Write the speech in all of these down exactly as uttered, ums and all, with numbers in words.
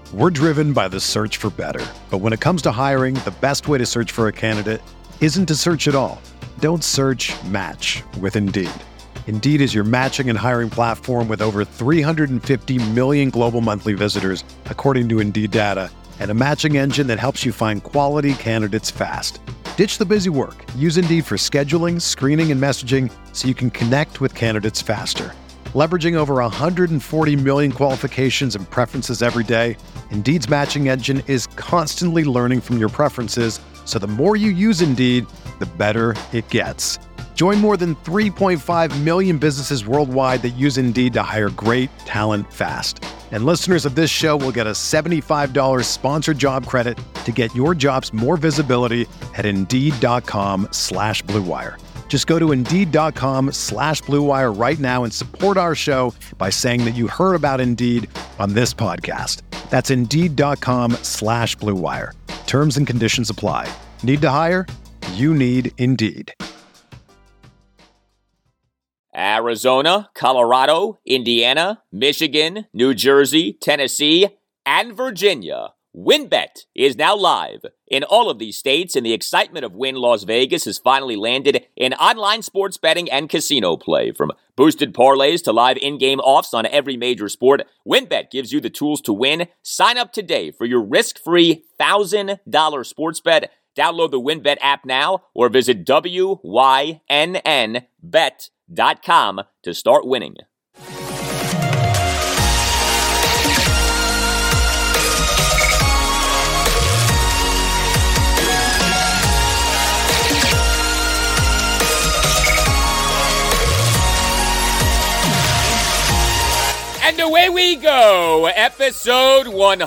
We're driven by the search for better. But when it comes to hiring, the best way to search for a candidate isn't to search at all. Don't search, match with Indeed. Indeed is your matching and hiring platform with over three hundred fifty million global monthly visitors, according to Indeed data, and a matching engine that helps you find quality candidates fast. Ditch the busy work. Use Indeed for scheduling, screening, and messaging so you can connect with candidates faster. Leveraging over one hundred forty million qualifications and preferences every day, Indeed's matching engine is constantly learning from your preferences, so the more you use Indeed, the better it gets. Join more than three point five million businesses worldwide that use Indeed to hire great talent fast. And listeners of this show will get a seventy-five dollars sponsored job credit to get your jobs more visibility at Indeed.com slash Blue Wire. Just go to Indeed.com slash Blue Wire right now and support our show by saying that you heard about Indeed on this podcast. That's Indeed.com slash Blue Wire. Terms and conditions apply. Need to hire? You need Indeed. Arizona, Colorado, Indiana, Michigan, New Jersey, Tennessee, and Virginia. WynnBET is now live in all of these states, and the excitement of Wynn Las Vegas has finally landed in online sports betting and casino play. From boosted parlays to live in-game offs on every major sport, WynnBET gives you the tools to win. Sign up today for your risk-free one thousand dollars sports bet. Download the WynnBET app now or visit W Y N N bet dot com to start winning. And away we go, episode one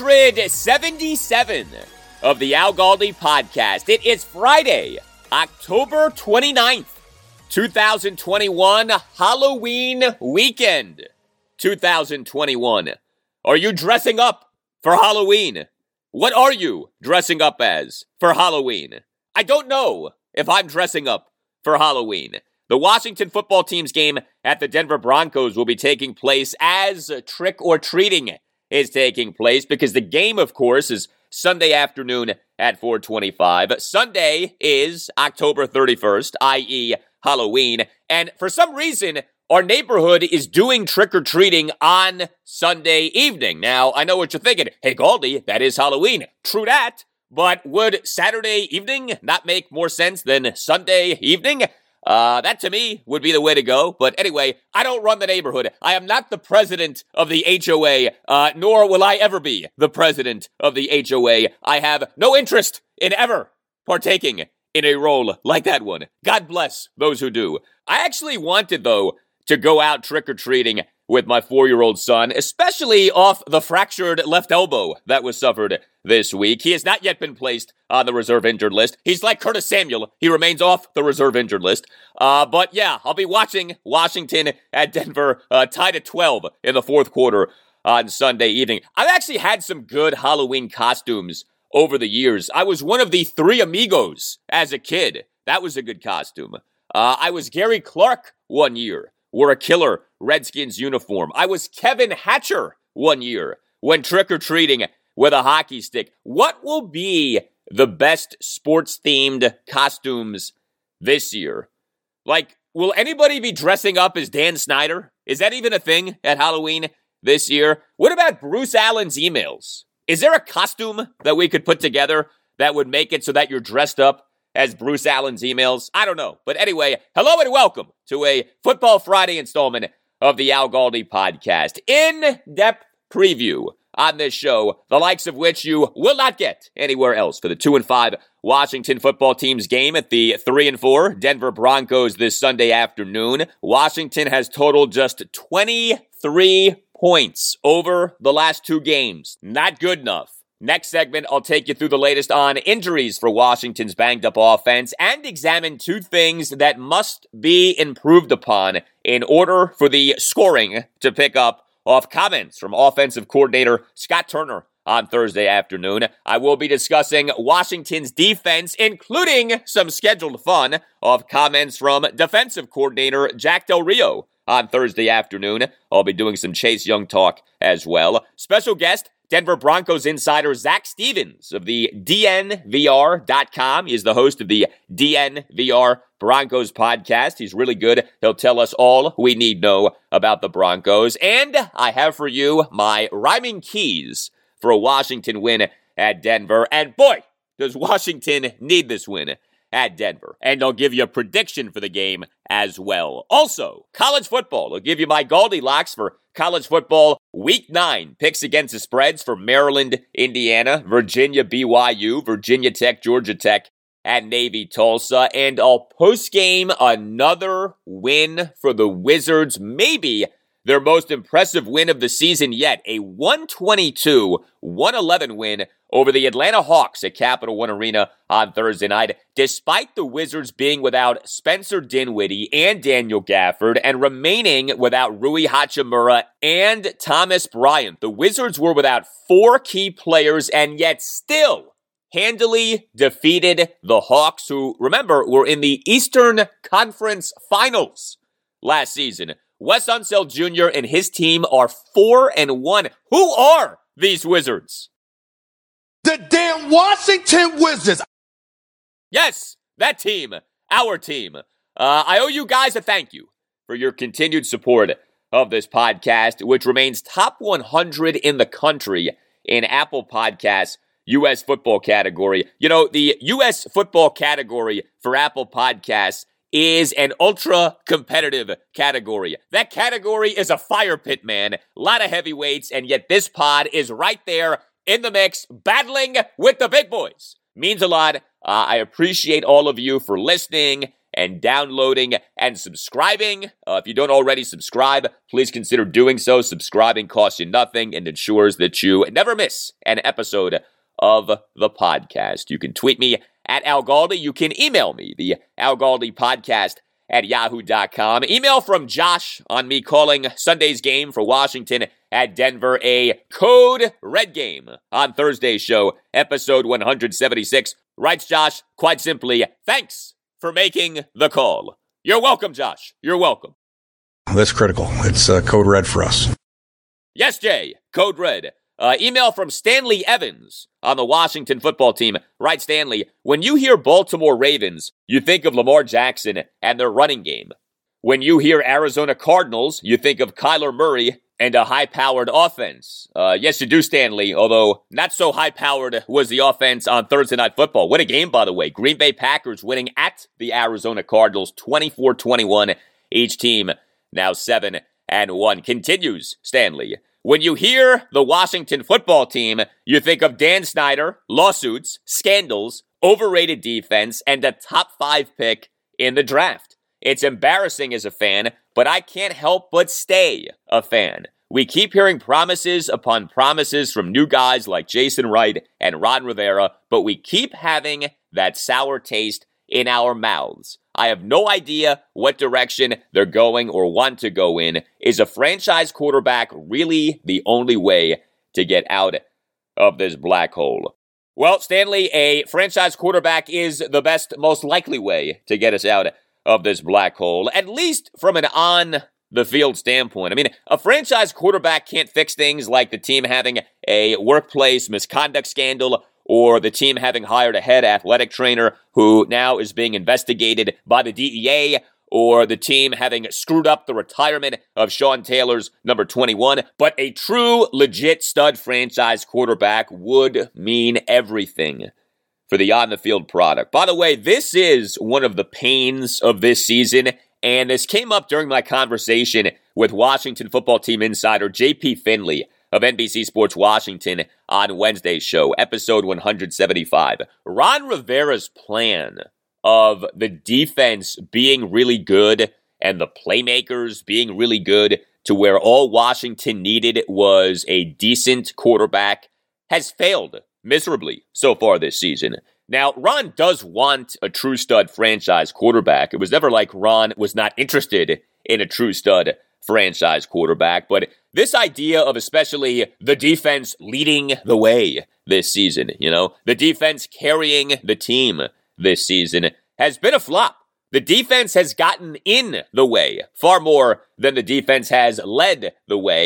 seventy-seven of the Al Galdi podcast. It is Friday, October twenty-ninth, twenty twenty-one, Halloween weekend, two thousand twenty-one. Are you dressing up for Halloween? What are you dressing up as for Halloween? I don't know if I'm dressing up for Halloween. The Washington football team's game at the Denver Broncos will be taking place as trick-or-treating is taking place because the game, of course, is Sunday afternoon at four twenty-five. Sunday is October thirty-first, that is. Halloween, and for some reason, our neighborhood is doing trick-or-treating on Sunday evening. Now, I know what you're thinking. Hey, Galdi, that is Halloween. True that, but would Saturday evening not make more sense than Sunday evening? Uh, that to me would be the way to go. But anyway, I don't run the neighborhood. I am not the president of the H O A, uh, nor will I ever be the president of the H O A. I have no interest in ever partaking in a role like that one. God bless those who do. I actually wanted, though, to go out trick-or-treating with my four-year-old son, especially off the fractured left elbow that was suffered this week. He has not yet been placed on the reserve injured list. He's like Curtis Samuel. He remains off the reserve injured list. Uh, but yeah, I'll be watching Washington at Denver uh, tied at twelve in the fourth quarter on Sunday evening. I've actually had some good Halloween costumes over the years. I was one of the Three Amigos as a kid. That was a good costume. Uh, I was Gary Clark one year, wore a killer Redskins uniform. I was Kevin Hatcher one year when trick-or-treating with a hockey stick. What will be the best sports-themed costumes this year? Like, will anybody be dressing up as Dan Snyder? Is that even a thing at Halloween this year? What about Bruce Allen's emails? Is there a costume that we could put together that would make it so that you're dressed up as Bruce Allen's emails? I don't know. But anyway, hello and welcome to a Football Friday installment of the Al Galdi podcast. In-depth preview on this show, the likes of which you will not get anywhere else for the two and five Washington football team's game at the three and four Denver Broncos this Sunday afternoon. Washington has totaled just twenty-three points over the last two games. Not good enough. Next segment, I'll take you through the latest on injuries for Washington's banged-up offense and examine two things that must be improved upon in order for the scoring to pick up off comments from offensive coordinator Scott Turner on Thursday afternoon. I will be discussing Washington's defense, including some scheduled fun off comments from defensive coordinator Jack Del Rio on Thursday afternoon. I'll be doing some Chase Young talk as well. Special guest, Denver Broncos insider Zach Stevens of the D N V R dot com. He is the host of the D N V R Broncos podcast. He's really good. He'll tell us all we need to know about the Broncos. And I have for you my rhyming keys for a Washington win at Denver. And boy, does Washington need this win at Denver. And I'll give you a prediction for the game as well. Also, college football. I'll give you my Goldilocks for college football week nine. Picks against the spreads for Maryland, Indiana, Virginia, B Y U, Virginia Tech, Georgia Tech, and Navy, Tulsa. And I'll post-game another win for the Wizards. Maybe their most impressive win of the season yet. A one twenty-two one eleven win over the Atlanta Hawks at Capital One Arena on Thursday night. Despite the Wizards being without Spencer Dinwiddie and Daniel Gafford and remaining without Rui Hachimura and Thomas Bryant, the Wizards were without four key players and yet still handily defeated the Hawks, who, remember, were in the Eastern Conference Finals last season. Wes Unseld Junior and his team are four and one. Who are these Wizards? The damn Washington Wizards. Yes, that team, our team. Uh, I owe you guys a thank you for your continued support of this podcast, which remains top one hundred in the country in Apple Podcasts U S football category. You know, the U S football category for Apple Podcasts is an ultra-competitive category. That category is a fire pit, man. A lot of heavyweights, and yet this pod is right there in the mix, battling with the big boys. Means a lot. Uh, I appreciate all of you for listening and downloading and subscribing. Uh, if you don't already subscribe, please consider doing so. Subscribing costs you nothing and ensures that you never miss an episode of the podcast. You can tweet me at Al Galdi. You can email me, the Al Galdi podcast at yahoo dot com. Email from Josh on me calling Sunday's game for Washington at Denver a code red game on Thursday's show, episode one seventy-six. Writes Josh, quite simply, thanks for making the call. You're welcome, Josh. You're welcome. That's critical. It's uh, code red for us. Yes, Jay. Code red. Uh, email from Stanley Evans on the Washington football team. Right, Stanley, when you hear Baltimore Ravens, you think of Lamar Jackson and their running game. When you hear Arizona Cardinals, you think of Kyler Murray and a high-powered offense. Uh, yes, you do, Stanley, although not so high-powered was the offense on Thursday Night Football. What a game, by the way. Green Bay Packers winning at the Arizona Cardinals twenty-four twenty-one. Each team now seven and one. Continues, Stanley. When you hear the Washington football team, you think of Dan Snyder, lawsuits, scandals, overrated defense, and a top five pick in the draft. It's embarrassing as a fan, but I can't help but stay a fan. We keep hearing promises upon promises from new guys like Jason Wright and Ron Rivera, but we keep having that sour taste in our mouths. I have no idea what direction they're going or want to go in. Is a franchise quarterback really the only way to get out of this black hole? Well, Stanley, a franchise quarterback is the best, most likely way to get us out of this black hole, at least from an on-the-field standpoint. I mean, a franchise quarterback can't fix things like the team having a workplace misconduct scandal or the team having hired a head athletic trainer who now is being investigated by the D E A, or the team having screwed up the retirement of Sean Taylor's number twenty-one. But a true, legit stud franchise quarterback would mean everything for the on-the-field product. By the way, this is one of the pains of this season, and this came up during my conversation with Washington football team insider J P Finley of N B C Sports Washington on Wednesday's show, episode one seventy-five. Ron Rivera's plan of the defense being really good and the playmakers being really good to where all Washington needed was a decent quarterback has failed miserably so far this season. Now, Ron does want a true stud franchise quarterback. It was never like Ron was not interested in a true stud franchise quarterback, but this idea of especially the defense leading the way this season, you know, the defense carrying the team this season has been a flop. The defense has gotten in the way far more than the defense has led the way.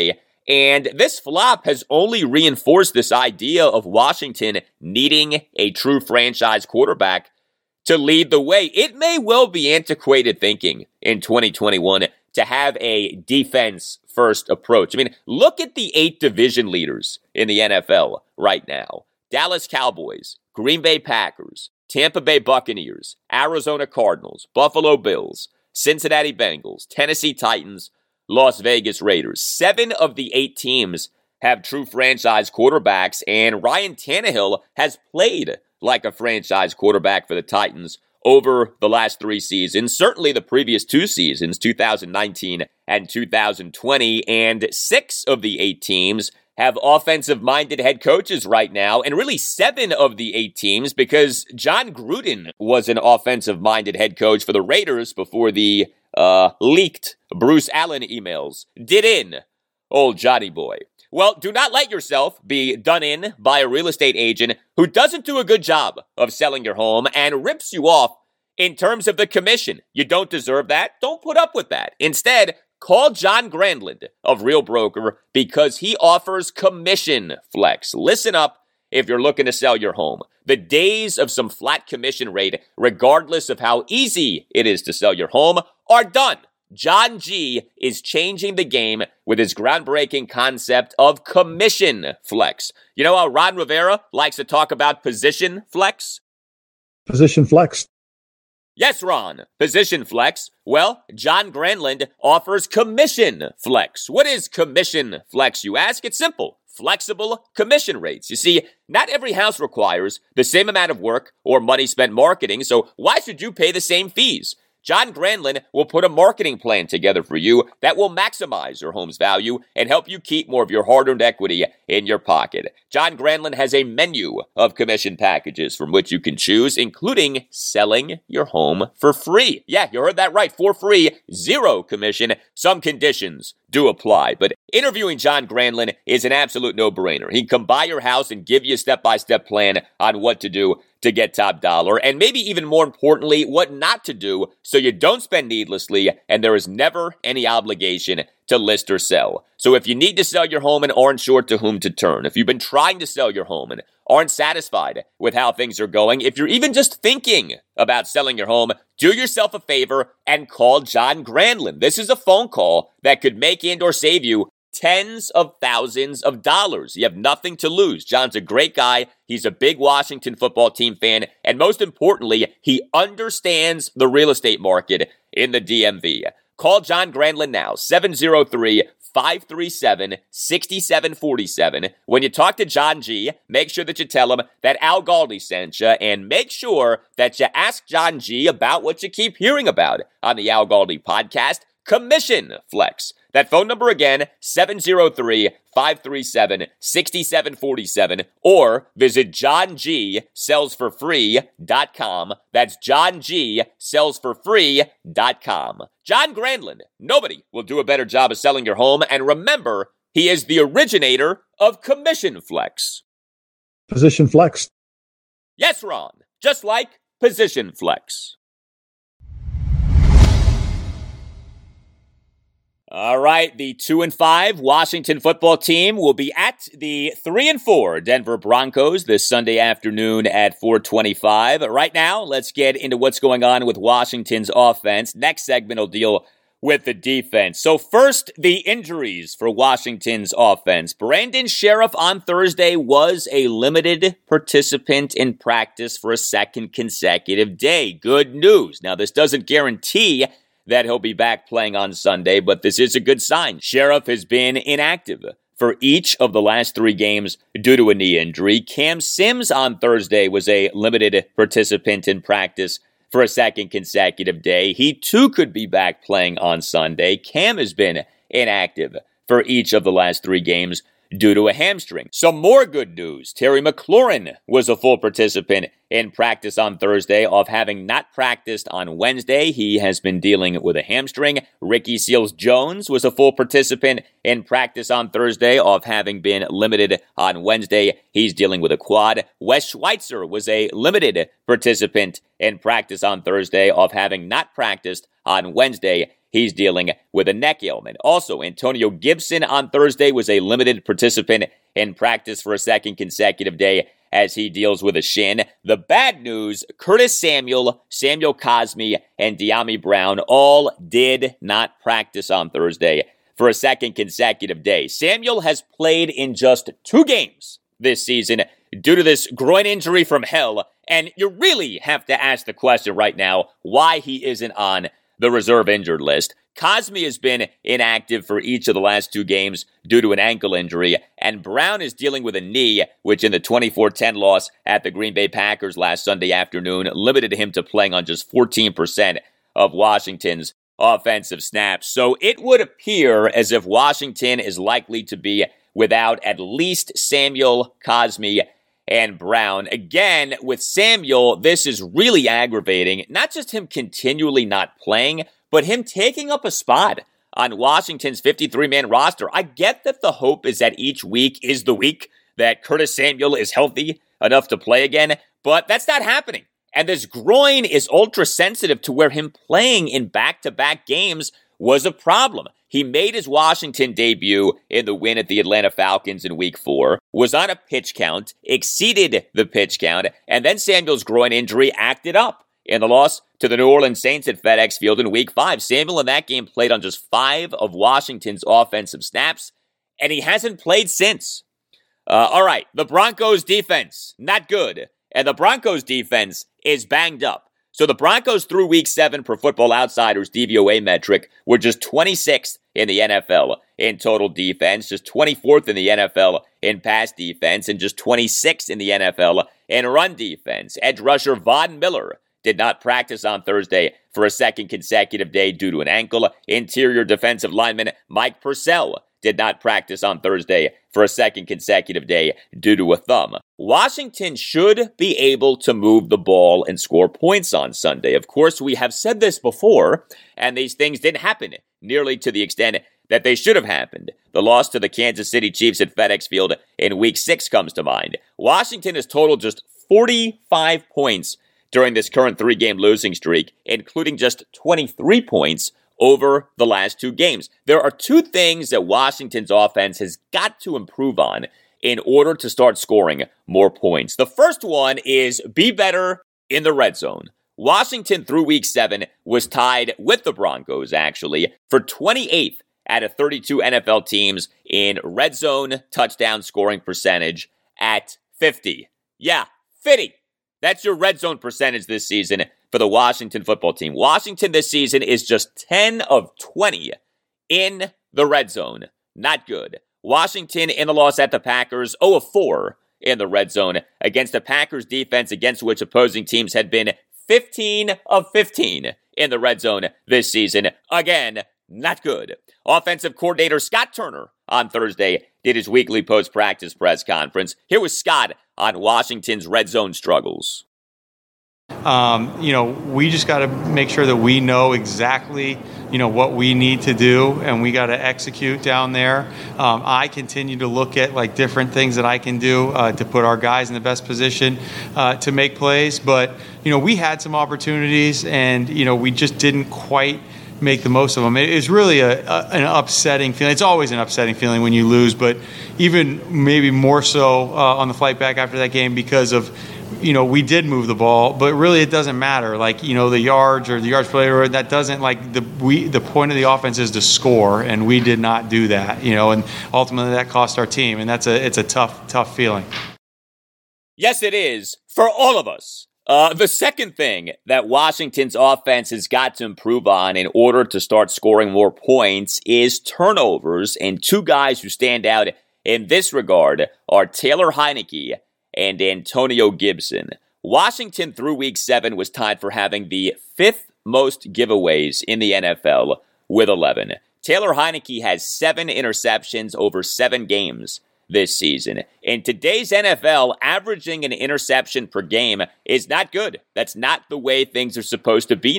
And this flop has only reinforced this idea of Washington needing a true franchise quarterback to lead the way. It may well be antiquated thinking in twenty twenty-one to have a defense-first approach. I mean, look at the eight division leaders in the N F L right now. Dallas Cowboys, Green Bay Packers, Tampa Bay Buccaneers, Arizona Cardinals, Buffalo Bills, Cincinnati Bengals, Tennessee Titans, Las Vegas Raiders. Seven of the eight teams have true franchise quarterbacks, and Ryan Tannehill has played like a franchise quarterback for the Titans over the last three seasons, certainly the previous two seasons, two thousand nineteen and two thousand twenty, and six of the eight teams have offensive-minded head coaches right now, and really seven of the eight teams, because John Gruden was an offensive-minded head coach for the Raiders before the uh, leaked Bruce Allen emails did in old Johnny boy. Well, do not let yourself be done in by a real estate agent who doesn't do a good job of selling your home and rips you off in terms of the commission. You don't deserve that. Don't put up with that. Instead, call John Grandland of Real Broker because he offers commission flex. Listen up if you're looking to sell your home. The days of some flat commission rate, regardless of how easy it is to sell your home, are done. John G is changing the game with his groundbreaking concept of commission flex. You know how Ron Rivera likes to talk about position flex? Position flex. Yes, Ron. Position flex. Well, John Grandland offers commission flex. What is commission flex, you ask? It's simple. Flexible commission rates. You see, not every house requires the same amount of work or money spent marketing, so why should you pay the same fees? John Grandland will put a marketing plan together for you that will maximize your home's value and help you keep more of your hard-earned equity in your pocket. John Grandland has a menu of commission packages from which you can choose, including selling your home for free. Yeah, you heard that right, for free, zero commission. Some conditions do apply, but interviewing John Grandland is an absolute no-brainer. He can come by your house and give you a step-by-step plan on what to do to get top dollar, and maybe even more importantly, what not to do so you don't spend needlessly and there is never any obligation to list or sell. So if you need to sell your home and aren't sure to whom to turn, if you've been trying to sell your home and aren't satisfied with how things are going, if you're even just thinking about selling your home, do yourself a favor and call John Grandland. This is a phone call that could make and or save you tens of thousands of dollars. You have nothing to lose. John's a great guy. He's a big Washington football team fan. And most importantly, he understands the real estate market in the D M V. Call John Grandland now, seven oh three, five three seven, six seven four seven. When you talk to John G, make sure that you tell him that Al Galdi sent you, and make sure that you ask John G about what you keep hearing about on the Al Galdi podcast, commission flex. That phone number again, seven oh three, five three seven, six seven four seven, or visit john g sells for free dot com. That's john g sells for free dot com. John Grandland, nobody will do a better job of selling your home, and remember, he is the originator of commission flex. Position flex. Yes, Ron, just like position flex. All right, the two and five Washington football team will be at the three and four Denver Broncos this Sunday afternoon at four twenty-five. Right now, let's get into what's going on with Washington's offense. Next segment will deal with the defense. So first, the injuries for Washington's offense. Brandon Sheriff on Thursday was a limited participant in practice for a second consecutive day. Good news. Now, this doesn't guarantee that he'll be back playing on Sunday, but this is a good sign. Sheriff has been inactive for each of the last three games due to a knee injury. Cam Sims on Thursday was a limited participant in practice for a second consecutive day. He too could be back playing on Sunday. Cam has been inactive for each of the last three games due to a hamstring. Some more good news. Terry McLaurin was a full participant in practice on Thursday off having not practiced on Wednesday. He has been dealing with a hamstring. Ricky Seals-Jones was a full participant in practice on Thursday off having been limited on Wednesday. He's dealing with a quad. Wes Schweitzer was a limited participant in practice on Thursday off having not practiced on Wednesday. he's dealing with a neck ailment. Also, Antonio Gibson on Thursday was a limited participant in practice for a second consecutive day as he deals with a shin. The bad news, Curtis Samuel, Samuel Cosmi, and Dyami Brown all did not practice on Thursday for a second consecutive day. Samuel has played in just two games this season due to this groin injury from hell, and you really have to ask the question right now why he isn't on the reserve injured list. Cosmi has been inactive for each of the last two games due to an ankle injury, and Brown is dealing with a knee, which in the twenty-four ten loss at the Green Bay Packers last Sunday afternoon limited him to playing on just fourteen percent of Washington's offensive snaps. So it would appear as if Washington is likely to be without at least Samuel, Cosmi, and Brown. Again, with Samuel, this is really aggravating. Not just him continually not playing, but him taking up a spot on Washington's fifty-three man roster. I get that the hope is that each week is the week that Curtis Samuel is healthy enough to play again, but that's not happening. And this groin is ultra sensitive to where him playing in back-to-back games was a problem. He made his Washington debut in the win at the Atlanta Falcons in week four, was on a pitch count, exceeded the pitch count, and then Samuel's groin injury acted up in the loss to the New Orleans Saints at FedEx Field in week five. Samuel in that game played on just five of Washington's offensive snaps, and he hasn't played since. Uh, all right, the Broncos defense, not good. And the Broncos defense is banged up. So the Broncos through week seven per Football Outsiders D V O A metric were just twenty-sixth in the N F L in total defense, just twenty-fourth in the N F L in pass defense, and just twenty-sixth in the N F L in run defense. Edge rusher Von Miller did not practice on Thursday for a second consecutive day due to an ankle. Interior defensive lineman Mike Purcell did not practice on Thursday for a second consecutive day due to a thumb. Washington should be able to move the ball and score points on Sunday. Of course, we have said this before, and these things didn't happen nearly to the extent that they should have happened. The loss to the Kansas City Chiefs at FedEx Field in week six comes to mind. Washington has totaled just forty-five points during this current three-game losing streak, including just twenty-three points over the last two games. There are two things that Washington's offense has got to improve on in order to start scoring more points. The first one is be better in the red zone. Washington through week seven was tied with the Broncos, actually, for twenty-eighth out of thirty-two N F L teams in red zone touchdown scoring percentage at fifty. Yeah, fifty. That's your red zone percentage this season for the Washington football team. Washington this season is just ten of twenty in the red zone. Not good. Washington in the loss at the Packers, zero of four in the red zone against the Packers defense, against which opposing teams had been fifteen of fifteen in the red zone this season. Again, not good. Offensive coordinator Scott Turner on Thursday did his weekly post-practice press conference. Here was Scott on Washington's red zone struggles. Um, you know, we just got to make sure that we know exactly, you know, what we need to do, and we got to execute down there. Um, I continue to look at like different things that I can do uh, to put our guys in the best position uh, to make plays. But, you know, we had some opportunities, and, you know, we just didn't quite make the most of them. It is really a, a an upsetting feeling. It's always an upsetting feeling when you lose, but even maybe more so uh, on the flight back after that game because of, you know, we did move the ball, but really it doesn't matter. Like, you know, the yards or the yards played, that doesn't, like, the we the point of the offense is to score, and we did not do that, you know, and ultimately that cost our team, and that's a it's a tough, tough feeling. Yes, it is for all of us. Uh, the second thing that Washington's offense has got to improve on in order to start scoring more points is turnovers, and two guys who stand out in this regard are Taylor Heinicke and Antonio Gibson. Washington through week seven was tied for having the fifth most giveaways in the N F L with eleven. Taylor Heinicke has seven interceptions over seven games this season. In today's N F L, averaging an interception per game is not good. That's not the way things are supposed to be now.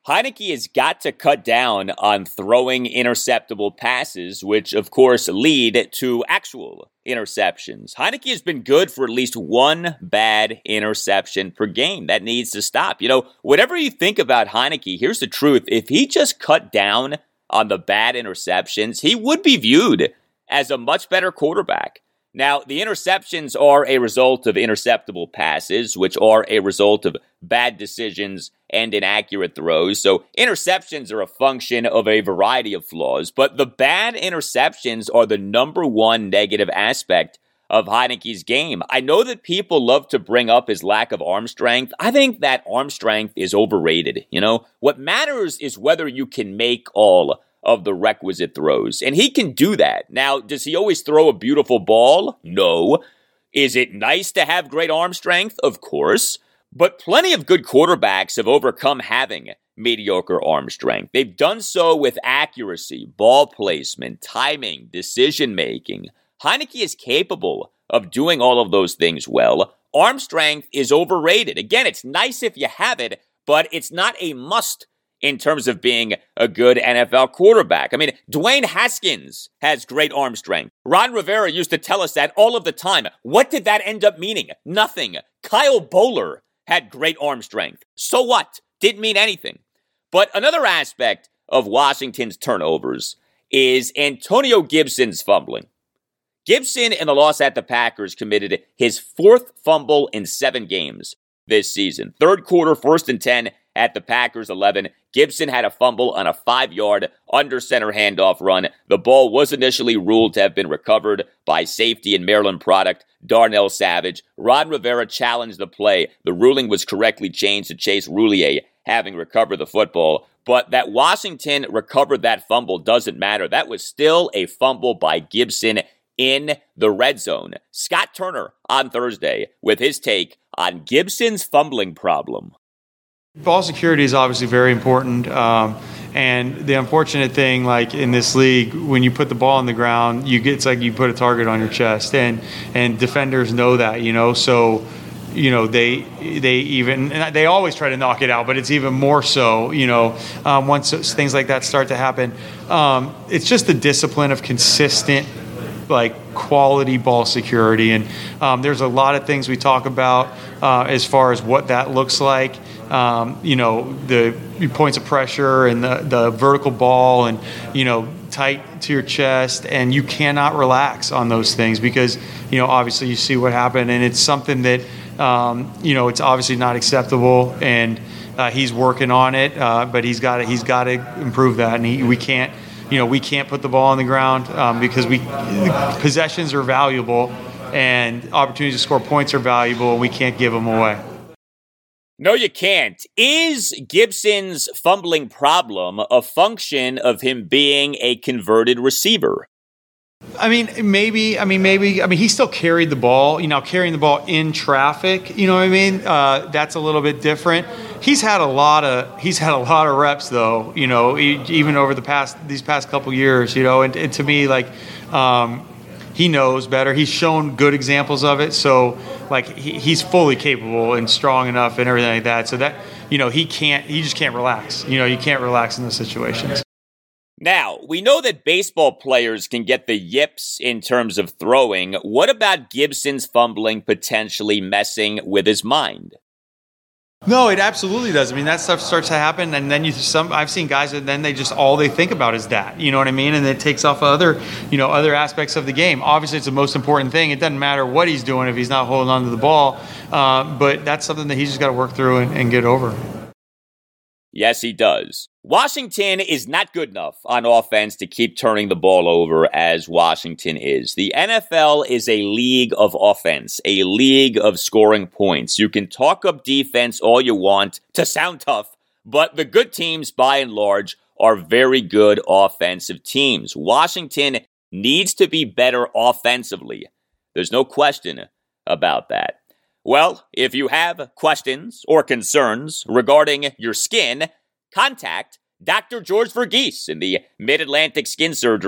Heinicke has got to cut down on throwing interceptable passes, which of course lead to actual interceptions. Heinicke has been good for at least one bad interception per game. That needs to stop. You know, whatever you think about Heinicke, here's the truth. If he just cut down on the bad interceptions, he would be viewed as a much better quarterback. Now, the interceptions are a result of interceptable passes, which are a result of bad decisions and inaccurate throws. So interceptions are a function of a variety of flaws, but the bad interceptions are the number one negative aspect of Heinicke's game. I know that people love to bring up his lack of arm strength. I think that arm strength is overrated. You know, what matters is whether you can make all of the requisite throws, and he can do that. Now, does he always throw a beautiful ball? No. Is it nice to have great arm strength? Of course. But plenty of good quarterbacks have overcome having mediocre arm strength. They've done so with accuracy, ball placement, timing, decision-making. Heinicke is capable of doing all of those things well. Arm strength is overrated. Again, it's nice if you have it, but it's not a must in terms of being a good N F L quarterback. I mean, Dwayne Haskins has great arm strength. Ron Rivera used to tell us that all of the time. What did that end up meaning? Nothing. Kyle Bowler had great arm strength. So what? Didn't mean anything. But another aspect of Washington's turnovers is Antonio Gibson's fumbling. Gibson in the loss at the Packers committed his fourth fumble in seven games this season. Third quarter, first and ten at the Packers eleven. Gibson had a fumble on a five-yard under-center handoff run. The ball was initially ruled to have been recovered by safety and Maryland product Darnell Savage. Ron Rivera challenged the play. The ruling was correctly changed to Chase Roulier having recovered the football. But that Washington recovered that fumble doesn't matter. That was still a fumble by Gibson in the red zone. Scott Turner on Thursday with his take on Gibson's fumbling problem. Ball security is obviously very important, um, and the unfortunate thing, like in this league, when you put the ball on the ground, you get it's like you put a target on your chest, and and defenders know that, you know. So, you know, they they even and they always try to knock it out, but it's even more so, you know, um, once things like that start to happen. Um, it's just the discipline of consistent, like quality ball security, and um, there's a lot of things we talk about uh, as far as what that looks like. Um, you know, the points of pressure and the, the vertical ball and, you know, tight to your chest, and you cannot relax on those things because, you know, obviously you see what happened, and it's something that, um, you know, it's obviously not acceptable, and uh, he's working on it, uh, but he's got to, he's got to improve that, and he, we can't, you know, we can't put the ball on the ground um, because we possessions are valuable and opportunities to score points are valuable, and we can't give them away. No, you can't. Is Gibson's fumbling problem a function of him being a converted receiver? I mean, maybe. I mean, maybe. I mean, he still carried the ball. You know, carrying the ball in traffic. You know what I mean? Uh, that's a little bit different. He's had a lot of. He's had a lot of reps, though. You know, even over the past these past couple years. You know, and, and to me, like, um, he knows better. He's shown good examples of it. So, like, he, he's fully capable and strong enough and everything like that. So that, you know, he can't. He just can't relax. You know, you can't relax in those situations. Now, we know that baseball players can get the yips in terms of throwing. What about Gibson's fumbling potentially messing with his mind? No, it absolutely does. I mean, that stuff starts to happen, and then you some I've seen guys that then they just all they think about is that. You know what I mean? And it takes off other, you know, other aspects of the game. Obviously, it's the most important thing. It doesn't matter what he's doing if he's not holding on to the ball. Uh, but that's something that he's just got to work through and, and get over. Yes, he does. Washington is not good enough on offense to keep turning the ball over as Washington is. The N F L is a league of offense, a league of scoring points. You can talk up defense all you want to sound tough, but the good teams, by and large, are very good offensive teams. Washington needs to be better offensively. There's no question about that. Well, if you have questions or concerns regarding your skin, contact Doctor George Verghese in the Mid-Atlantic Skin Surgery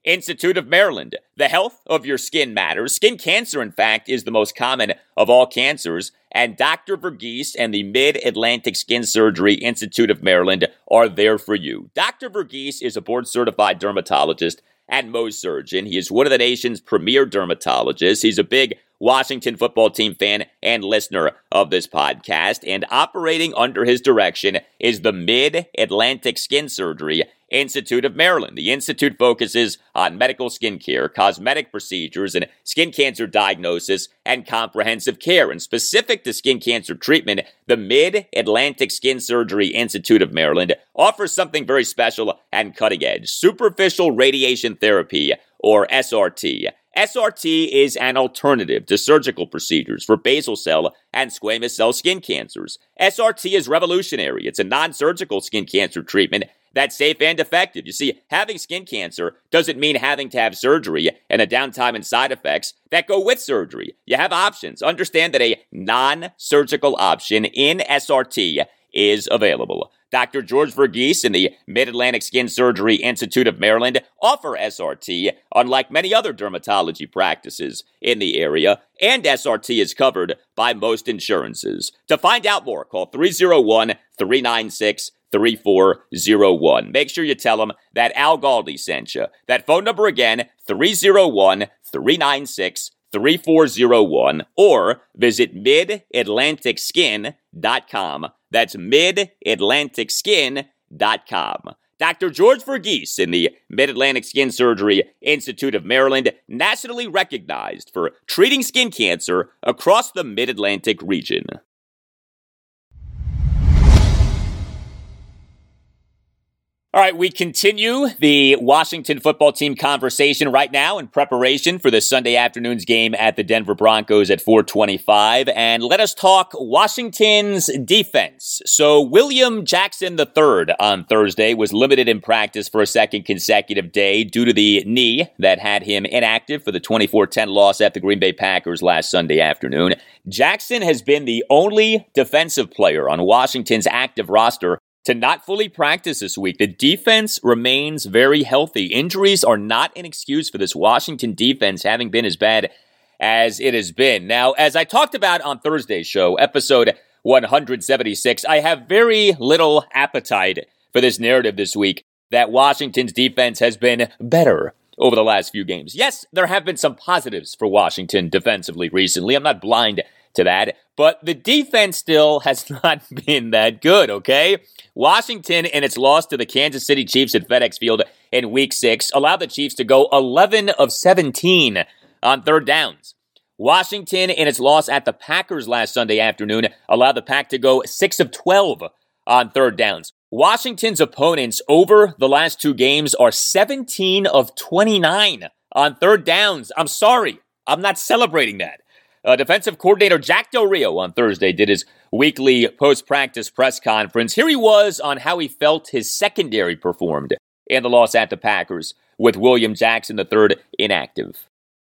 Institute of Maryland. The health of your skin matters. Skin cancer, in fact, is the most common of all cancers. And Doctor Verghese and the Mid-Atlantic Skin Surgery Institute of Maryland are there for you. Doctor Verghese is a board-certified dermatologist and Mohs surgeon. He is one of the nation's premier dermatologists. He's a big Washington football team fan and listener of this podcast. And operating under his direction is the Mid-Atlantic Skin Surgery Institute of Maryland. The institute focuses on medical skin care, cosmetic procedures, and skin cancer diagnosis and comprehensive care. And specific to skin cancer treatment, the Mid-Atlantic Skin Surgery Institute of Maryland offers something very special and cutting edge: superficial radiation therapy, or S R T. S R T is an alternative to surgical procedures for basal cell and squamous cell skin cancers. S R T is revolutionary. It's a non-surgical skin cancer treatment that's safe and effective. You see, having skin cancer doesn't mean having to have surgery and the downtime and side effects that go with surgery. You have options. Understand that a non-surgical option in S R T is available. Doctor George Verghese and the Mid-Atlantic Skin Surgery Institute of Maryland offer S R T, unlike many other dermatology practices in the area, and S R T is covered by most insurances. To find out more, call three oh one, three nine six, three four oh one. Make sure you tell them that Al Galdi sent you. That phone number again, three oh one, three nine six, three four oh one, or visit mid atlantic skin dot com. That's mid atlantic skin dot com. Doctor George Verghese in the Mid-Atlantic Skin Surgery Institute of Maryland, nationally recognized for treating skin cancer across the Mid-Atlantic region. All right, we continue the Washington football team conversation right now in preparation for the Sunday afternoon's game at the Denver Broncos at four twenty-five. And let us talk Washington's defense. So William Jackson the third on Thursday was limited in practice for a second consecutive day due to the knee that had him inactive for the twenty-four ten loss at the Green Bay Packers last Sunday afternoon. Jackson has been the only defensive player on Washington's active roster to not fully practice this week. The defense remains very healthy. Injuries are not an excuse for this Washington defense having been as bad as it has been. Now, as I talked about on Thursday's show, episode one seventy-six, I have very little appetite for this narrative this week that Washington's defense has been better over the last few games. Yes, there have been some positives for Washington defensively recently. I'm not blind to that, but the defense still has not been that good, okay? Washington, in its loss to the Kansas City Chiefs at FedEx Field in Week six, allowed the Chiefs to go eleven of seventeen on third downs. Washington, in its loss at the Packers last Sunday afternoon, allowed the Pack to go six of twelve on third downs. Washington's opponents over the last two games are seventeen of twenty-nine on third downs. I'm sorry, I'm not celebrating that. Uh, defensive coordinator Jack Del Rio on Thursday did his weekly post-practice press conference. Here he was on how he felt his secondary performed in the loss at the Packers with William Jackson the third inactive.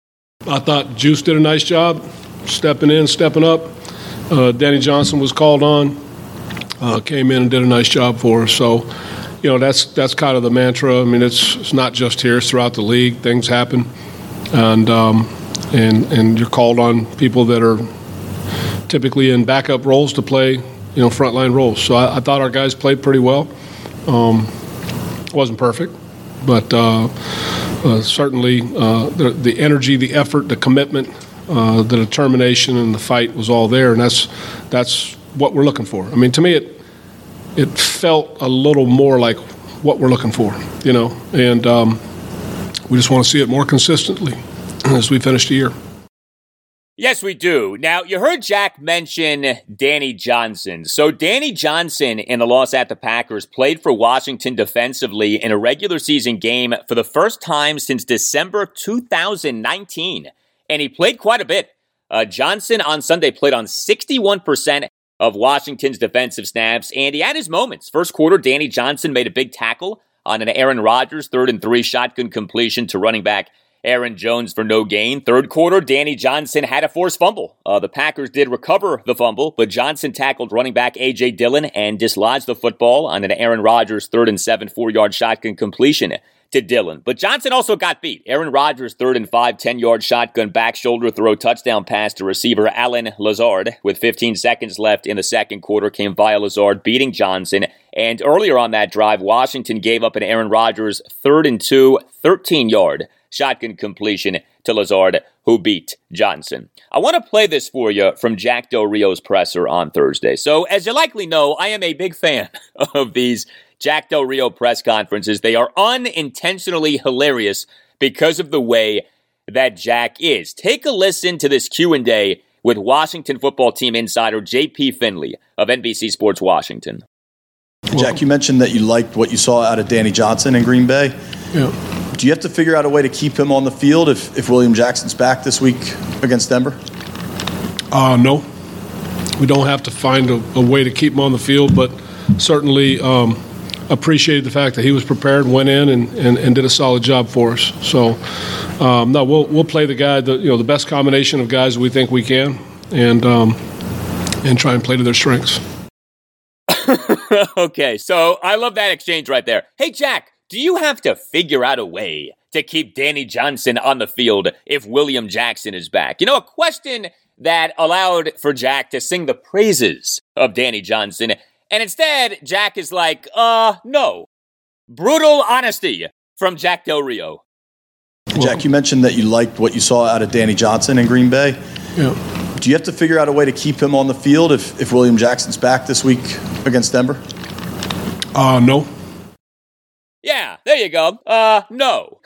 I thought Juice did a nice job stepping in, stepping up. Uh, Danny Johnson was called on, uh, came in and did a nice job for us. So, you know, that's that's kind of the mantra. I mean, it's, it's not just here, it's throughout the league. Things happen. And, um, And and you're called on people that are typically in backup roles to play, you know, frontline roles. So I, I thought our guys played pretty well. Um, wasn't perfect, but uh, uh, certainly uh, the, the energy, the effort, the commitment, uh, the determination, and the fight was all there, and that's that's what we're looking for. I mean, to me, it it felt a little more like what we're looking for, you know, and um, we just want to see it more consistently as we finish the year. Yes, we do. Now, you heard Jack mention Danny Johnson. So Danny Johnson, in the loss at the Packers, played for Washington defensively in a regular season game for the first time since December two thousand nineteen. And he played quite a bit. Uh, Johnson on Sunday played on sixty-one percent of Washington's defensive snaps, and he had his moments. First quarter, Danny Johnson made a big tackle on an Aaron Rodgers third and three shotgun completion to running back Aaron Jones for no gain. Third quarter, Danny Johnson had a forced fumble. Uh, the Packers did recover the fumble, but Johnson tackled running back A J. Dillon and dislodged the football on an Aaron Rodgers third and seven four-yard shotgun completion to Dillon. But Johnson also got beat. Aaron Rodgers, third and five, ten-yard shotgun back shoulder throw touchdown pass to receiver Allen Lazard. With fifteen seconds left in the second quarter, came via Lazard, beating Johnson. And earlier on that drive, Washington gave up an Aaron Rodgers third and two, thirteen-yard shotgun completion to Lazard, who beat Johnson. I want to play this for you from Jack Del Rio's presser on Thursday. So, as you likely know, I am a big fan of these Jack Del Rio press conferences. They are unintentionally hilarious because of the way that Jack is. Take a listen to this Q and A with Washington football team insider J P Finley of N B C Sports Washington. Jack, you mentioned that you liked what you saw out of Danny Johnson in Green Bay. Yeah. Do you have to figure out a way to keep him on the field if, if William Jackson's back this week against Denver? Uh, no. We don't have to find a, a way to keep him on the field, but certainly um, appreciated the fact that he was prepared, went in, and, and, and did a solid job for us. So, um, no, we'll we'll play the guy, the, you know, the best combination of guys that we think we can, and um, and try and play to their strengths. Okay, so I love that exchange right there. Hey, Jack, do you have to figure out a way to keep Danny Johnson on the field if William Jackson is back? You know, a question that allowed for Jack to sing the praises of Danny Johnson, and instead, Jack is like, uh, no. Brutal honesty from Jack Del Rio. Jack, you mentioned that you liked what you saw out of Danny Johnson in Green Bay. Yeah. Do you have to figure out a way to keep him on the field if, if William Jackson's back this week against Denver? Uh, no. Yeah, there you go. Uh, no.